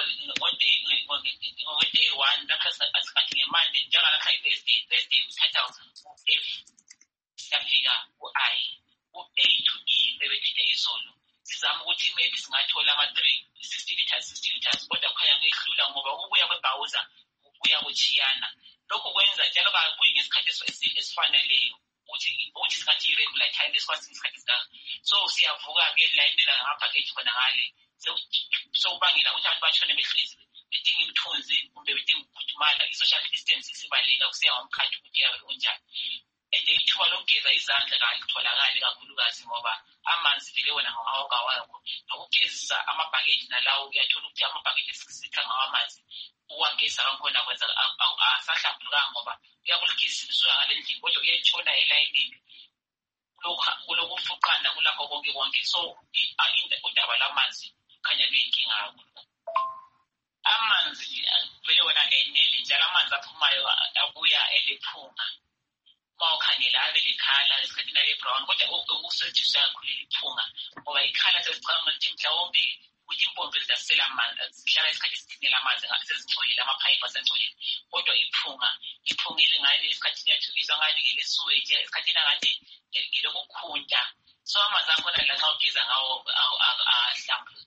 ngo-day one lapha asikhathi ngemande njengalapha i-Thursday Thursday uthatha u-F siyafika ku-I u-A to E bebethile izolo. Sizama ukuthi maybe singathola ama-three sixty liters sixty liters kodwa kukhanya kuyehlula ngoba ukubuya kwebhawuza ukubuya kuchiyana. Lokho kwenza njalo kakuyi ngesikhathi esifaneleyo ukuthi ukuthi singathi i-regular time esikwazi isikhathi esingaka. So siyavuka-ke layinela ngamaphakheji khona ngale sokubangela ukuthi abantu bashone behlezi bedinga imithunzi kumbe bedinga ukukhudumala. I-social distance isibaluleka kusiya ngomkhathi ukuthi yabe unjani. And ithuba lokugeza izandla kalitholakali kakhulukazi ngoba amanzi vele wona ngawaka wakho nokugezisa amabhakethi nalawo uyathola ukuthi amabhakethi esikisitha ngawo amanzi uwageza kankhona kwenza asahlambulukanga ngoba uyakuligezisa usuka ngale ndlela kodwa uyayitshona elayinini kulokufuqana kulakho konke konke. So udaba lamanzi khanya luyinkinga kakhulu. Amanzi vele wona ngenele njalo amanzi aphumayo abuya elephunga. Mawukhangela abe likhala esikhathini ale-brown kodwa ukusetshenziswa kakhulu liphunga ngoba ikhala sesicabanga ukuthi mhlawumbe ukuthi impompi zidasela amanzi zihlala isikhathi esithingela amanzi sezingcolile amaphayiphi asengcolile kodwa iphunga iphunga elingane esikhathini yethu izwa ngani ngelesuweji esikhathini angani ngelokukhunta. So amanzi akhona lanxa ugeza ngawo ahlambu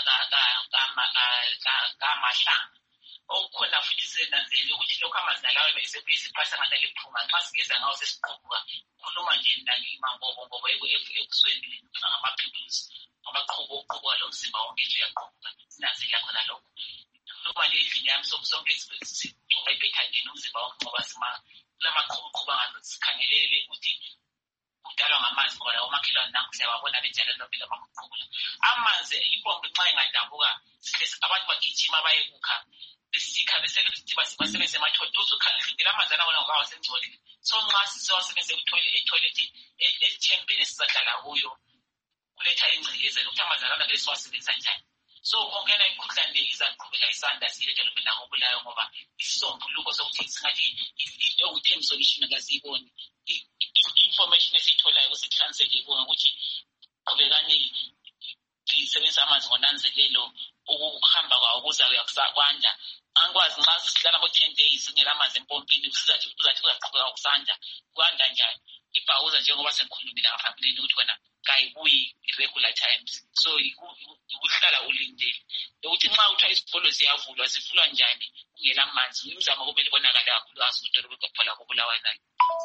kamahlanga. Okukhona futhi senanzele ukuthi lokho amanzi nalawo besebuyisiphasa ngaleli phunga nxa sigeza ngawo sesiqhubuka khuluma nje nangimangobo ngoba ekusweni ngama-pimples amaqhubu oqhubuka lo mzimba wonke nje uyaqhubuka sinanzela khona lokho. Khuluma nje endlini yami sonke sigcoba ibethadini umzimba wonke ngoba kulamaqhubu qhuba ngazo sikhangelele ukuthi udalwa ngamanzi ngoba lawo makhelwane nangu siyawabona benjalo nobela amaqhubula. Amanzi impompi nxa ingadabuka abantu bagijima bayekukha besikha besebenzisa basebenzisa amathoyilethi usukhangelela amanzi anabona ngoba wasengcolile. So nxa sisewasebenzisa etoilet echambeni esizahlala kuyo kuletha ingcekeza ukuthi amanzi alana besiwasebenzisa njani. So kungena imikhuhlane izaqhubeka isanda siletha lobela ngobulayo ngoba isisombuluko sokuthi singathi i-long-term solution akasiyiboni. I-information esiyitholayo kusi-translate ibona ukuthi qhubekani sisebenzisa amanzi ngonanzelelo ukuhamba kwawo kuzakuya kusakwanda. Angikwazi nxa sihlala ngo-ten days ngela amanzi empompini uzathi kuzaqhubeka kusanda kwanda njani. Ibhawuza njengoba sengikhulumile ngaphambilini ukuthi wena kayibuyi i-regular times. So ukuhlala ulindele ukuthi nxa kuthiwa izikolo ziyavulwa zivulwa njani kungela amanzi. Imizamo kumele ibonakale kakhulukazi kudolobha kwaphela kobulawayo nayo.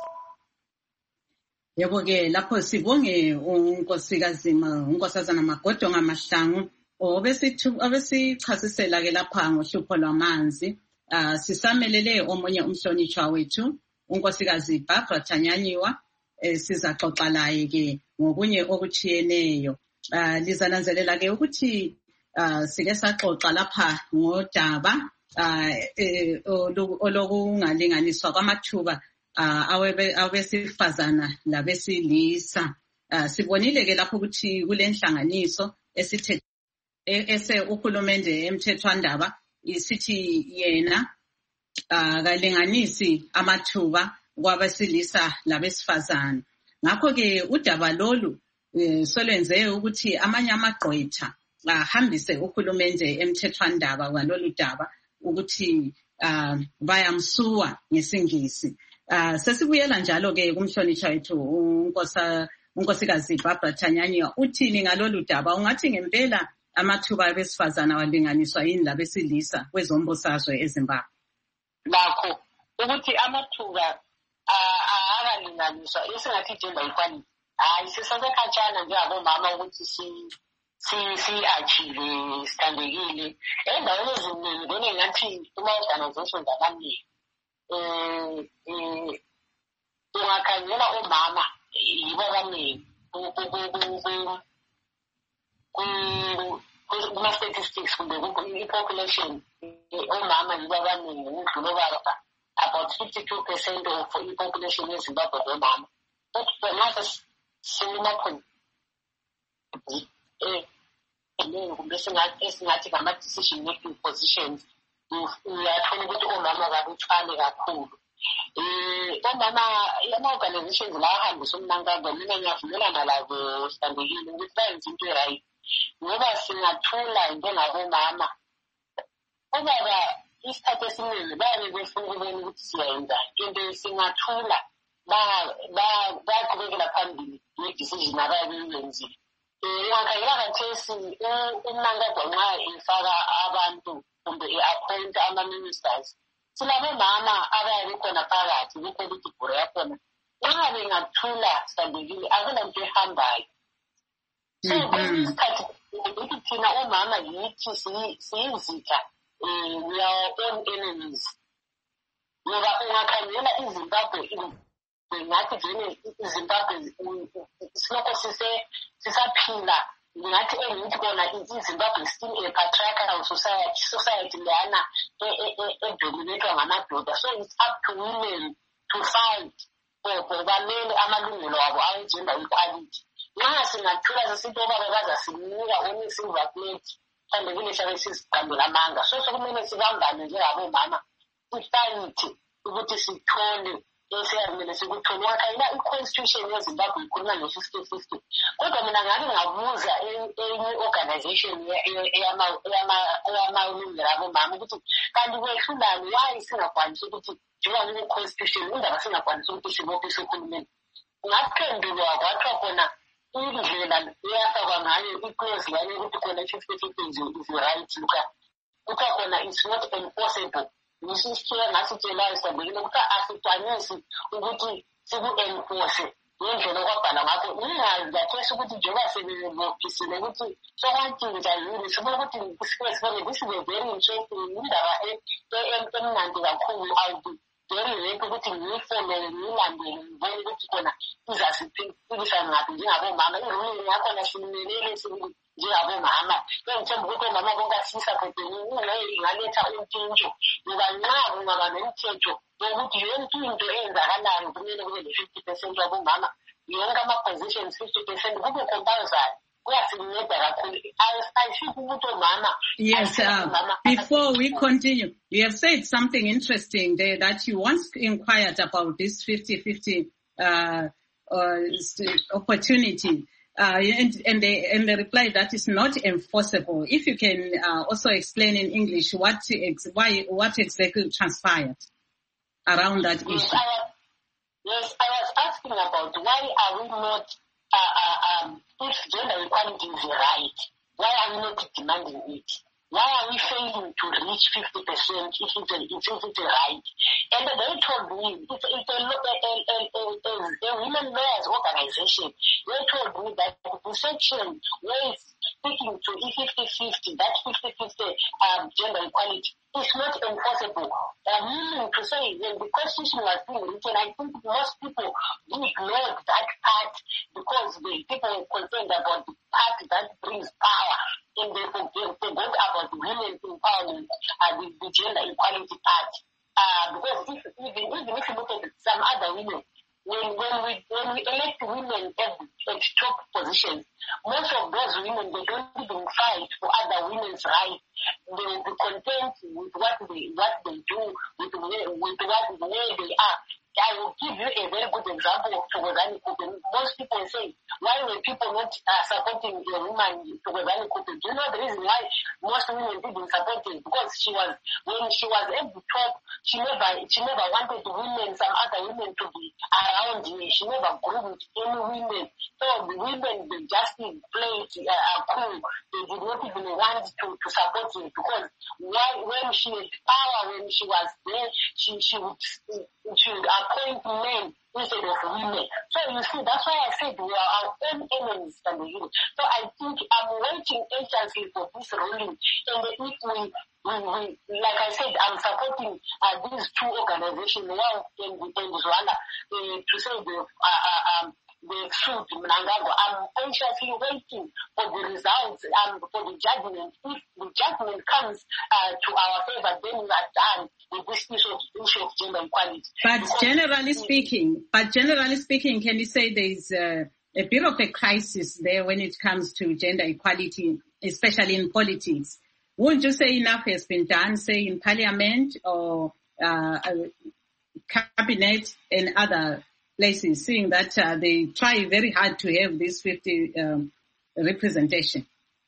Yebo-ke lapho sibonge unkosikazi unkosazana Magodo Ngamahlangu obesichasisela-ke lapha ngohlupho lwamanzi. Uh, sisamelele omunye umhlonishwa wethu unkosikazi Barbara Tanyanyiwa. Eh, sizaxoxa laye-ke ngokunye okuchiyeneyo. Uh, lizananzelela-ke ukuthi uh, sike saxoxa lapha ngodaba uh, eh, olokungalinganiswa kwamathuba Uh, abesifazana labesilisa. Uh, sibonile ke lapho ukuthi kule nhlanganiso esithe ese uhulumende emthethwandaba isithi yena akalinganisi amathuba kwabesilisa labesifazane. Ngakho-ke udaba lolu solwenze ukuthi amanye amagqwetha ahambise uhulumende emthethwandaba walolu daba ukuthi bayamsuwa ngesingisi. Sesibuyela njalo-ke kumhlonishwa wethu uNkosi unkosikazi Barbara Tanyanya, uthini ngalolu daba? Ungathi ngempela amathuba abesifazana walinganiswa yini labesilisa kwezombusazwe eZimbabwe? Lakho ukuthi amathuba akalinganiswa esingathi gender equality hayi sisasekhatshana njengabomama ukuthi si si si-achieve sithandekile endaweni eziningi bene ngathi kuma-organizations amaningi um ungakhangela omama yibo abaningi kuma-statistics kumbe i-population omama yibo abaningi ukudlula obaba. About fifty-two percent of i-population yeZimbabwe omama. But for us, sinema kumbe esingathi ngama-decision making positions uyathola ukuthi omama babuthwane kakhulu. Um omama ama-organizations la ahambisa umnankazana mina ngiyavumelana labo sithandekile ukuthi bayenze into e-right ngoba singathula njengabomama. Obaba isikhathi esiningi bayabe befuna ukubona ukuthi siyayenzani, into singathula bayaqhubekela phambili ne-decision abayabe beyenzile. Ungakhangela khathesi umnankazana nxa efaka abantu kumbe e-appointa ama-ministers, silabomama abayabe khona phakathi kwi-political bureau yakhona. Nxa bengathula sithandekile akulanto ehambayo. So kwesinye isikhathi ukuthi thina omama yithi siyizitha um we are our own enemies. Ngoba ungakhangela iZimbabwe ngathi vele iZimbabwe silokho sisaphila ngathi engithi kona iZimbabwe still a patriarchal society society leyana edominatwa ngamadoda. So it's up to women to fight for bamele amalungelo abo awe-gender equality. Nxa singathula sisithi obaba bazasinika only silver plate sithandekile siyabe sizigqambela amanga. So sokumele sibambane njengabomama sifayithi ukuthi sithole esiyamele sikuthole. Ungakhangela i-constitution yeZimbabwe ikhuluma nge-fifty fifty. Kodwa mina ngabe ngabuza enye organization eyamalungelo abomama ukuthi kanti kwehlulani why singakwanisi ukuthi njengoba kune-constitution indaba singakwanisi ukuthi sibophe uhulumeni. Ngaphendulwa kwathiwa khona indlela eyafakwa ngayo i-clause yayo ukuthi khona i-fifty fifty is right. Luka kuthiwa khona it's not enforceable. Nisisithiya ngasitshelayo sithandekile ukuthi asikwanisi ukuthi siku-enforce ngendlela okwabhala ngakho. Ingazi kathesi ukuthi njengoba sebebophisile ukuthi sokwantshintsha yini sibona ukuthi sike sibone this is a very interesting indaba emnandi kakhulu. I'll very happy ukuthi ngiyifolele ngiyilandele ngibone ukuthi khona izasiphilisa ngaphi njengabomama. Irulini yakhona simelele njengabomama. Ngithemba ukuthi omama bonke asisaphethe ingaletha untshintsho ngoba nxa kungaba nemithetho yokuthi yonke into eyenzakalayo kumele kube le-fifty percent wabomama, yonke ama-positions fifty percent kube compulsory. Yes, uh, before we continue, you have said something interesting there that you once inquired about this fifty fifty uh, uh, opportunity, uh, and, and, they, and they replied that is not enforceable. If you can uh, also explain in English what ex- why what exactly transpired around that yes, issue. I was, yes, I was asking about why are we not Uh, uh, um, if gender equality is right, why are we not demanding it? Why are we failing to reach fifty percent if it's a, if it's a right? And they told me, it's, it's a, a, a, a, a, a women lawyers organization, they told me that the section where it's speaking to E fifty fifty, that fifty fifty um, gender equality, is not enforceable. I'm willing to say when the constitution was being written, I think most people ignored that part because the people were concerned about the part that brings power, and they forgot about women empowerment and the, the gender equality part. Uh, because if, even, even if you look at some other women, when when we when we elect women at, at top positions, most of those women, they don't even fight for other women's rights. They will be content with what they what they do, with where, with what where they are. I will give you a very good example of Thokozani Kupe. Most people say, why were people not uh, supporting a woman, Thokozani Kupe? Do you know the reason why most women didn't support her? Because she was, when she was at the top, she never, she never wanted women, some other women to be around her. She never groomed any women. So the women, they just played uh, cool. They did not even want to, to support her because why, when she had power, when she was there, she, she would, she would appoint men instead of women. So you see, that's why I said we are our own enemies than the union. So I think I'm waiting anxiously for this ruling. And if we, we, we like I said, I'm supporting uh, these two organizations, WOW and, and Zwala, uh, to say the, uh, uh, um, the suit Mnangagwa. I'm anxiously waiting for the results and um, for the judgment. If the judgment comes uh, to our favor, then we are done with this issue of, issue of gender equality. But because generally speaking, but generally speaking, can you say there's uh, a bit of a crisis there when it comes to gender equality, especially in politics? Wouldn't you say enough has been done, say in parliament or uh, cabinet and other places, seeing that uh, they try very hard to have this fifty um, representation?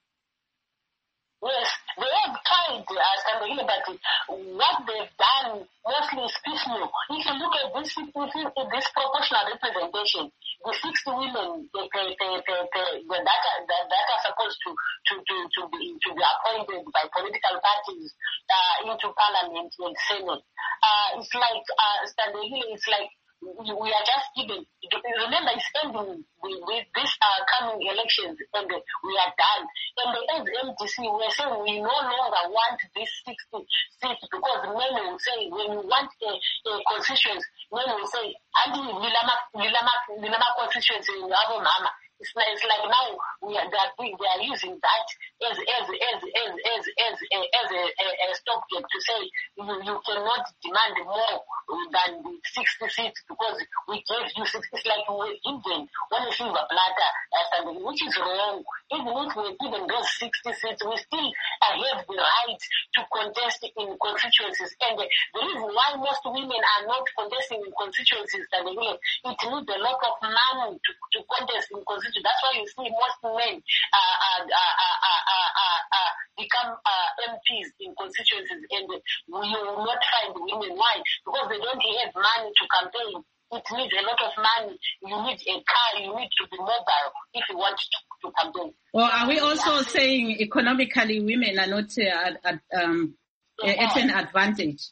Yes, they have tried, uh, but what they've done mostly is piecemeal. If you look at this, this proportional representation, the sixty women they, they, they, they, they, that, are, that, that are supposed to, to, to, to, be, to be appointed by political parties uh, into parliament and senate, uh, it's like, uh, it's like, we are just given, remember it's ending with, with this uh, coming elections and uh, we are done. And the as M D C, we are saying we no longer want this sixty seats because men will say when you want a, a constituency, men will say, Andi Vilama, Vilama, Vilama constituency in Avo Mama. It's like, it's like now we are, they are, they are using that as, as, as, as, as, as, a, as a, a, a stopgap to say you, you cannot demand more than the sixty seats because we gave you sixty. It's like we were given one silver platter, uh, which is wrong. Even if we were given those sixty seats, we still uh, have the right to contest in constituencies. And uh, the reason why most women are not contesting in constituencies, that they will, it needs a lot of money to, to contest in constituencies. That's why you see most men uh, uh, uh, uh, uh, uh, uh, become uh, M Ps in constituencies, and you will not find women. Why? Because they don't have money to campaign. It needs a lot of money. You need a car. You need to be mobile if you want to, to campaign. Or are we also yeah. saying economically women are not uh, at, um, yeah. at an advantage?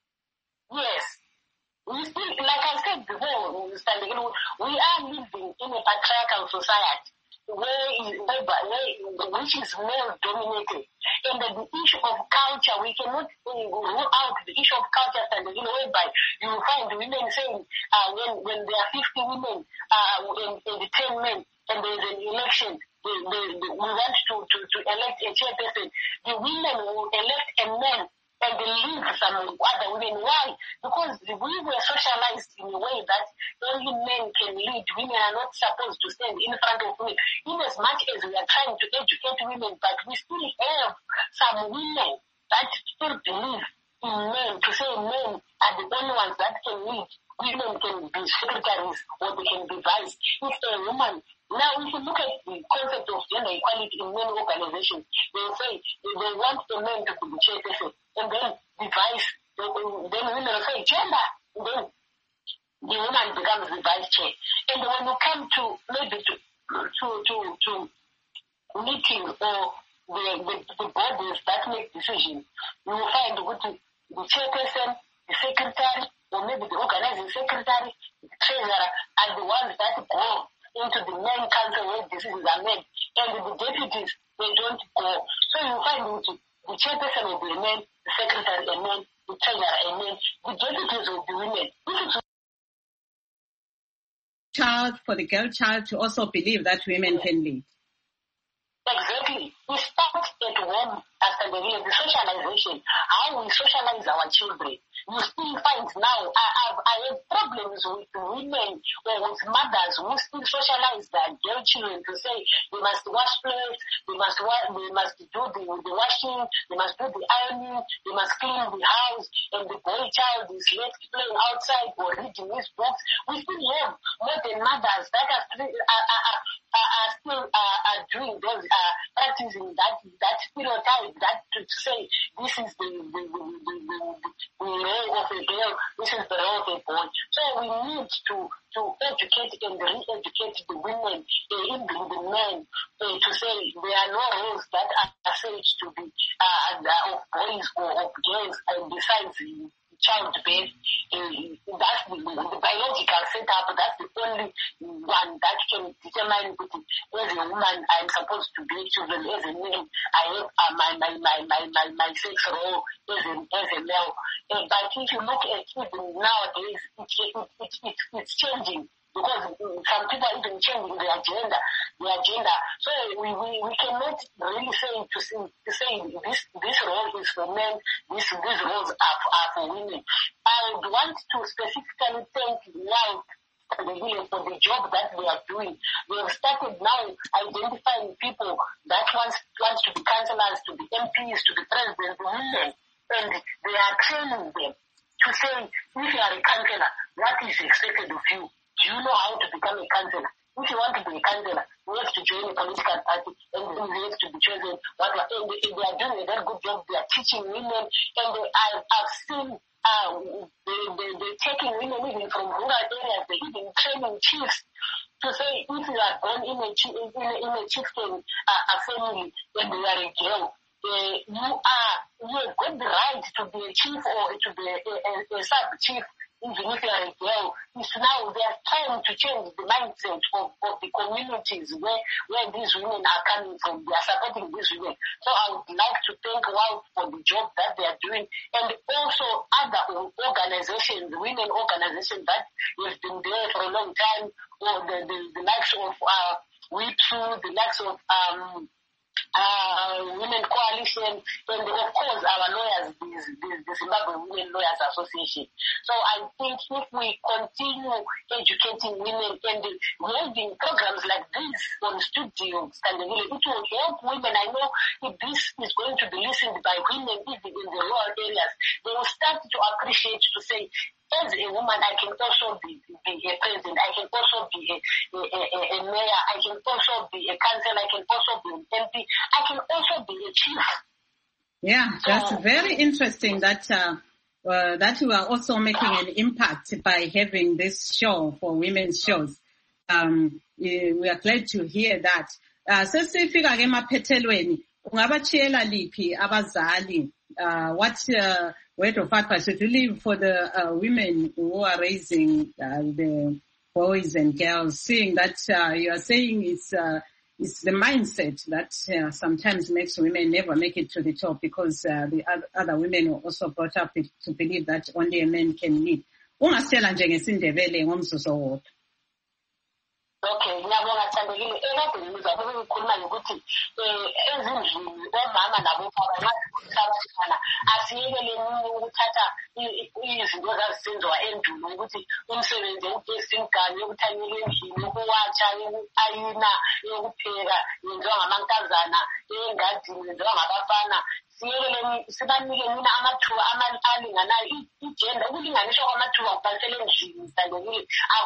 Yes. We still, like I said before, we are living in a patriarchal society where is, where, where, which is male dominated. And the, the issue of culture, we cannot uh, rule out the issue of culture and you know, whereby you will find women saying uh, when, when there are fifty women uh, and, and the ten men and there is an election, they, they, they, we want to, to, to elect a chairperson, the women will elect a man and they leave some other women. Why? Because we were socialized in a way that only men can lead. Women are not supposed to stand in front of women. In as much as we are trying to educate women, but we still have some women that still believe in men, to say men are the only ones that can lead. Women can be secretaries or they can be vice. If a woman, now if you look at the concept of gender equality in many organizations, they say they want a man to be the chairperson, and then the vice, then women will say gender, and then the woman becomes the vice chair. And when you come to maybe to to to, to meeting or the, the, the bodies that make decisions, you will find the, the chairperson, the secretary, or maybe the organizing secretary, the treasurer, are the ones that go into the main council where decisions are made. And the deputies, they don't go. So you find the, the chairperson will be a man, the secretary a man, the treasurer a man, the deputies will be women. Child, for the girl child to also believe that women yeah. can lead. Exactly. We start at home after the, the socialization, how we socialize our children. You still find now, I, I've, I have problems with women or with mothers who still socialize their girl children to say they must wash plates, they must wa- they must do the, the washing, they must do the ironing, they must clean the house, and the boy child is left playing outside or reading his books. We still have modern mothers that are, are, are, are, are still uh, are doing those, uh, practicing that that stereotype, that to, to say this is the the, the, the, the, the role of a girl, this is the role of a boy. So we need to to educate and re-educate the women, uh, even the men, uh, to say there are no roles that are said to be uh, of boys or of girls, and besides childbirth, uh, that's the, the biological setup, that's the only one that can determine that as a woman I'm supposed to bear children, as a man I have uh, my, my, my, my, my, my sex role as a, as a male. Uh, but if you look at even nowadays, it, it, it, it, it's changing. Because some people are even changing their agenda, their agenda. So we, we, we cannot really say to say, to say this this role is for men, this these roles are, are for women. I would want to specifically thank Wow for the job that we are doing. We have started now identifying people that wants wants to be councillors, to be M Ps, to be president, women, and they are training them to say, if you are a councillor, what is expected of you? Do you know how to become a councillor? If you want to be a councillor, you have to join a political party and then you have to be chosen. What, and they, they are doing a very good job. They are teaching women, and they, I've, I've seen uh, they, they, they're taking women even from rural areas. They're even training chiefs to say, if you are born in a, in a, in a chieftain uh, a family and you are a girl, uh, you are you have got the right to be a chief or to be a, a, a sub-chief. Even if you are a girl, it's now they are trying to change the mindset of, of the communities where, where these women are coming from. They are supporting these women. So I would like to thank Wow for the job that they are doing, and also other organizations, women organizations that have been there for a long time, or the, the, the likes of uh, W I P S U, the likes of um, Uh, Women Coalition, and of course our lawyers, the, the, the Zimbabwe Women Lawyers Association. So I think if we continue educating women and having programs like this on Studio Scandinavia, it will help women. I know if this is going to be listened by women even in the rural areas, they will start to appreciate, to say, as a woman, I can also be, be a president. I can also be a, a, a, a mayor. I can also be a councillor. I can also be an M P. I can also be a chief. Yeah, that's so, very interesting that uh, uh, that you are also making an impact by having this show for women's shows. Um, we are glad to hear that. Uh, sesifika ke maphethelweni, ungabachela liphi abazali uh, what uh, word of advice should you leave for the uh, women who are raising uh, the boys and girls, seeing that uh, you are saying it's uh, it's the mindset that uh, sometimes makes women never make it to the top, because uh, the other women are also brought up to believe that only a man can lead. Ungasitshela nje ngesindebele ngomzuzu wodwa. Okay, ngiyabonga Thandekile. Ekadeni zabe ngikhuluma ukuthi eh ezindlini omama nabobaba nxa asiyekeleni ukuthatha izinto zazisenziwa endulo, ukuthi umsebenzi wokugeza imiganu, yokuthanyela endlini, ukuwatsha, ayina, yokupheka yenziwa ngamankazana, engadini yenziwa ngabafana. Siyekeleni, sibanike nina amathuba alinganayo, igender, ukulinganiswa kwamathuba kubalisela endlini. Thandekile,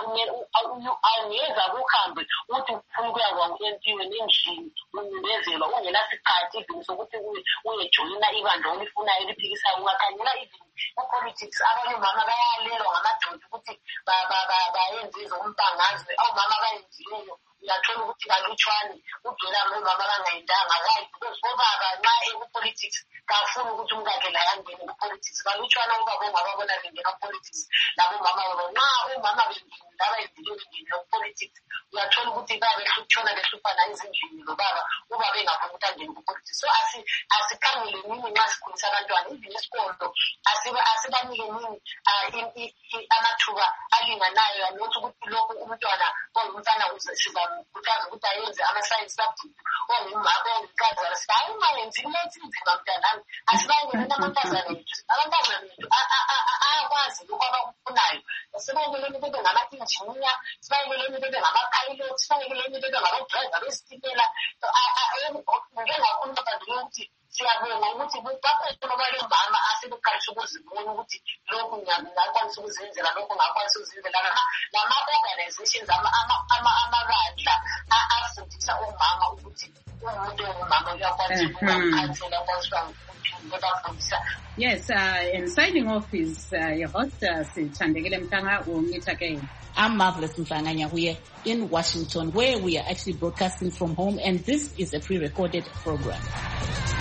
awungeza kuhambe uthi ufuna ukuya kwangempilweni endlini unyezelwa ungenasikhathi even sokuthi uyejoyina ibandla olifunayo eliphikisayo. Ungakhangela even ku-politics, abanye omama bayalelwa ngamadoda ukuthi bayenze izompangazi, omama abayenzileyo uyathola ukuthi kalutshwane ugela omama abangayendanga. Why? Because obaba nxa eku-politics kafuni ukuthi umkakhe la yangene ku-politics. Kalutshwana ubaba ongababona bengena ku-politics labomama babo. Nxa omama bengene labayenzile bengene ku-politics, uyathola ukuthi babe hlutshona behluphana ezindlini lobaba uba bengafuna ukuthi angene ku-politics. So asikhangele nini nxa sikhulisa abantwana, even esikolo asibanike nini amathuba alinganayo, anothi ukuthi lokhu umntwana ongumfana sizakhuthaza ukuthi ayenze ama-science subject, ongumkazi hayi mayenzi imethi nzima mntanami, asibayekele amankazana ethu. Abantazana bethu ayakwazi lokhu abakufunayo, sibayekeleni bebe ngama-engineer, sibayekeleni bebe ngama-pilot, sibayekeleni bebe ngama-driver besitimela. Ngengakhuluma bandule ukuthi siyabonga ukuthi bakhona bale mama asebeqalisha ukuzibona ukuthi lokhu ngiyakwanisa ukuzenzela, lokhu ngakwanisa ukuzenzela. Nama-organizations amabandla afundisa omama ukuthi umuntu ongumama uyakwanisa ukukhansela, ukwanisa Yes, uh, and signing off is uh, your host, uh, Sithandekile Mhlanga. We'll meet again. I'm Marvelous Mhlanga Nyahuye in Washington, where we are actually broadcasting from home, and this is a pre-recorded program.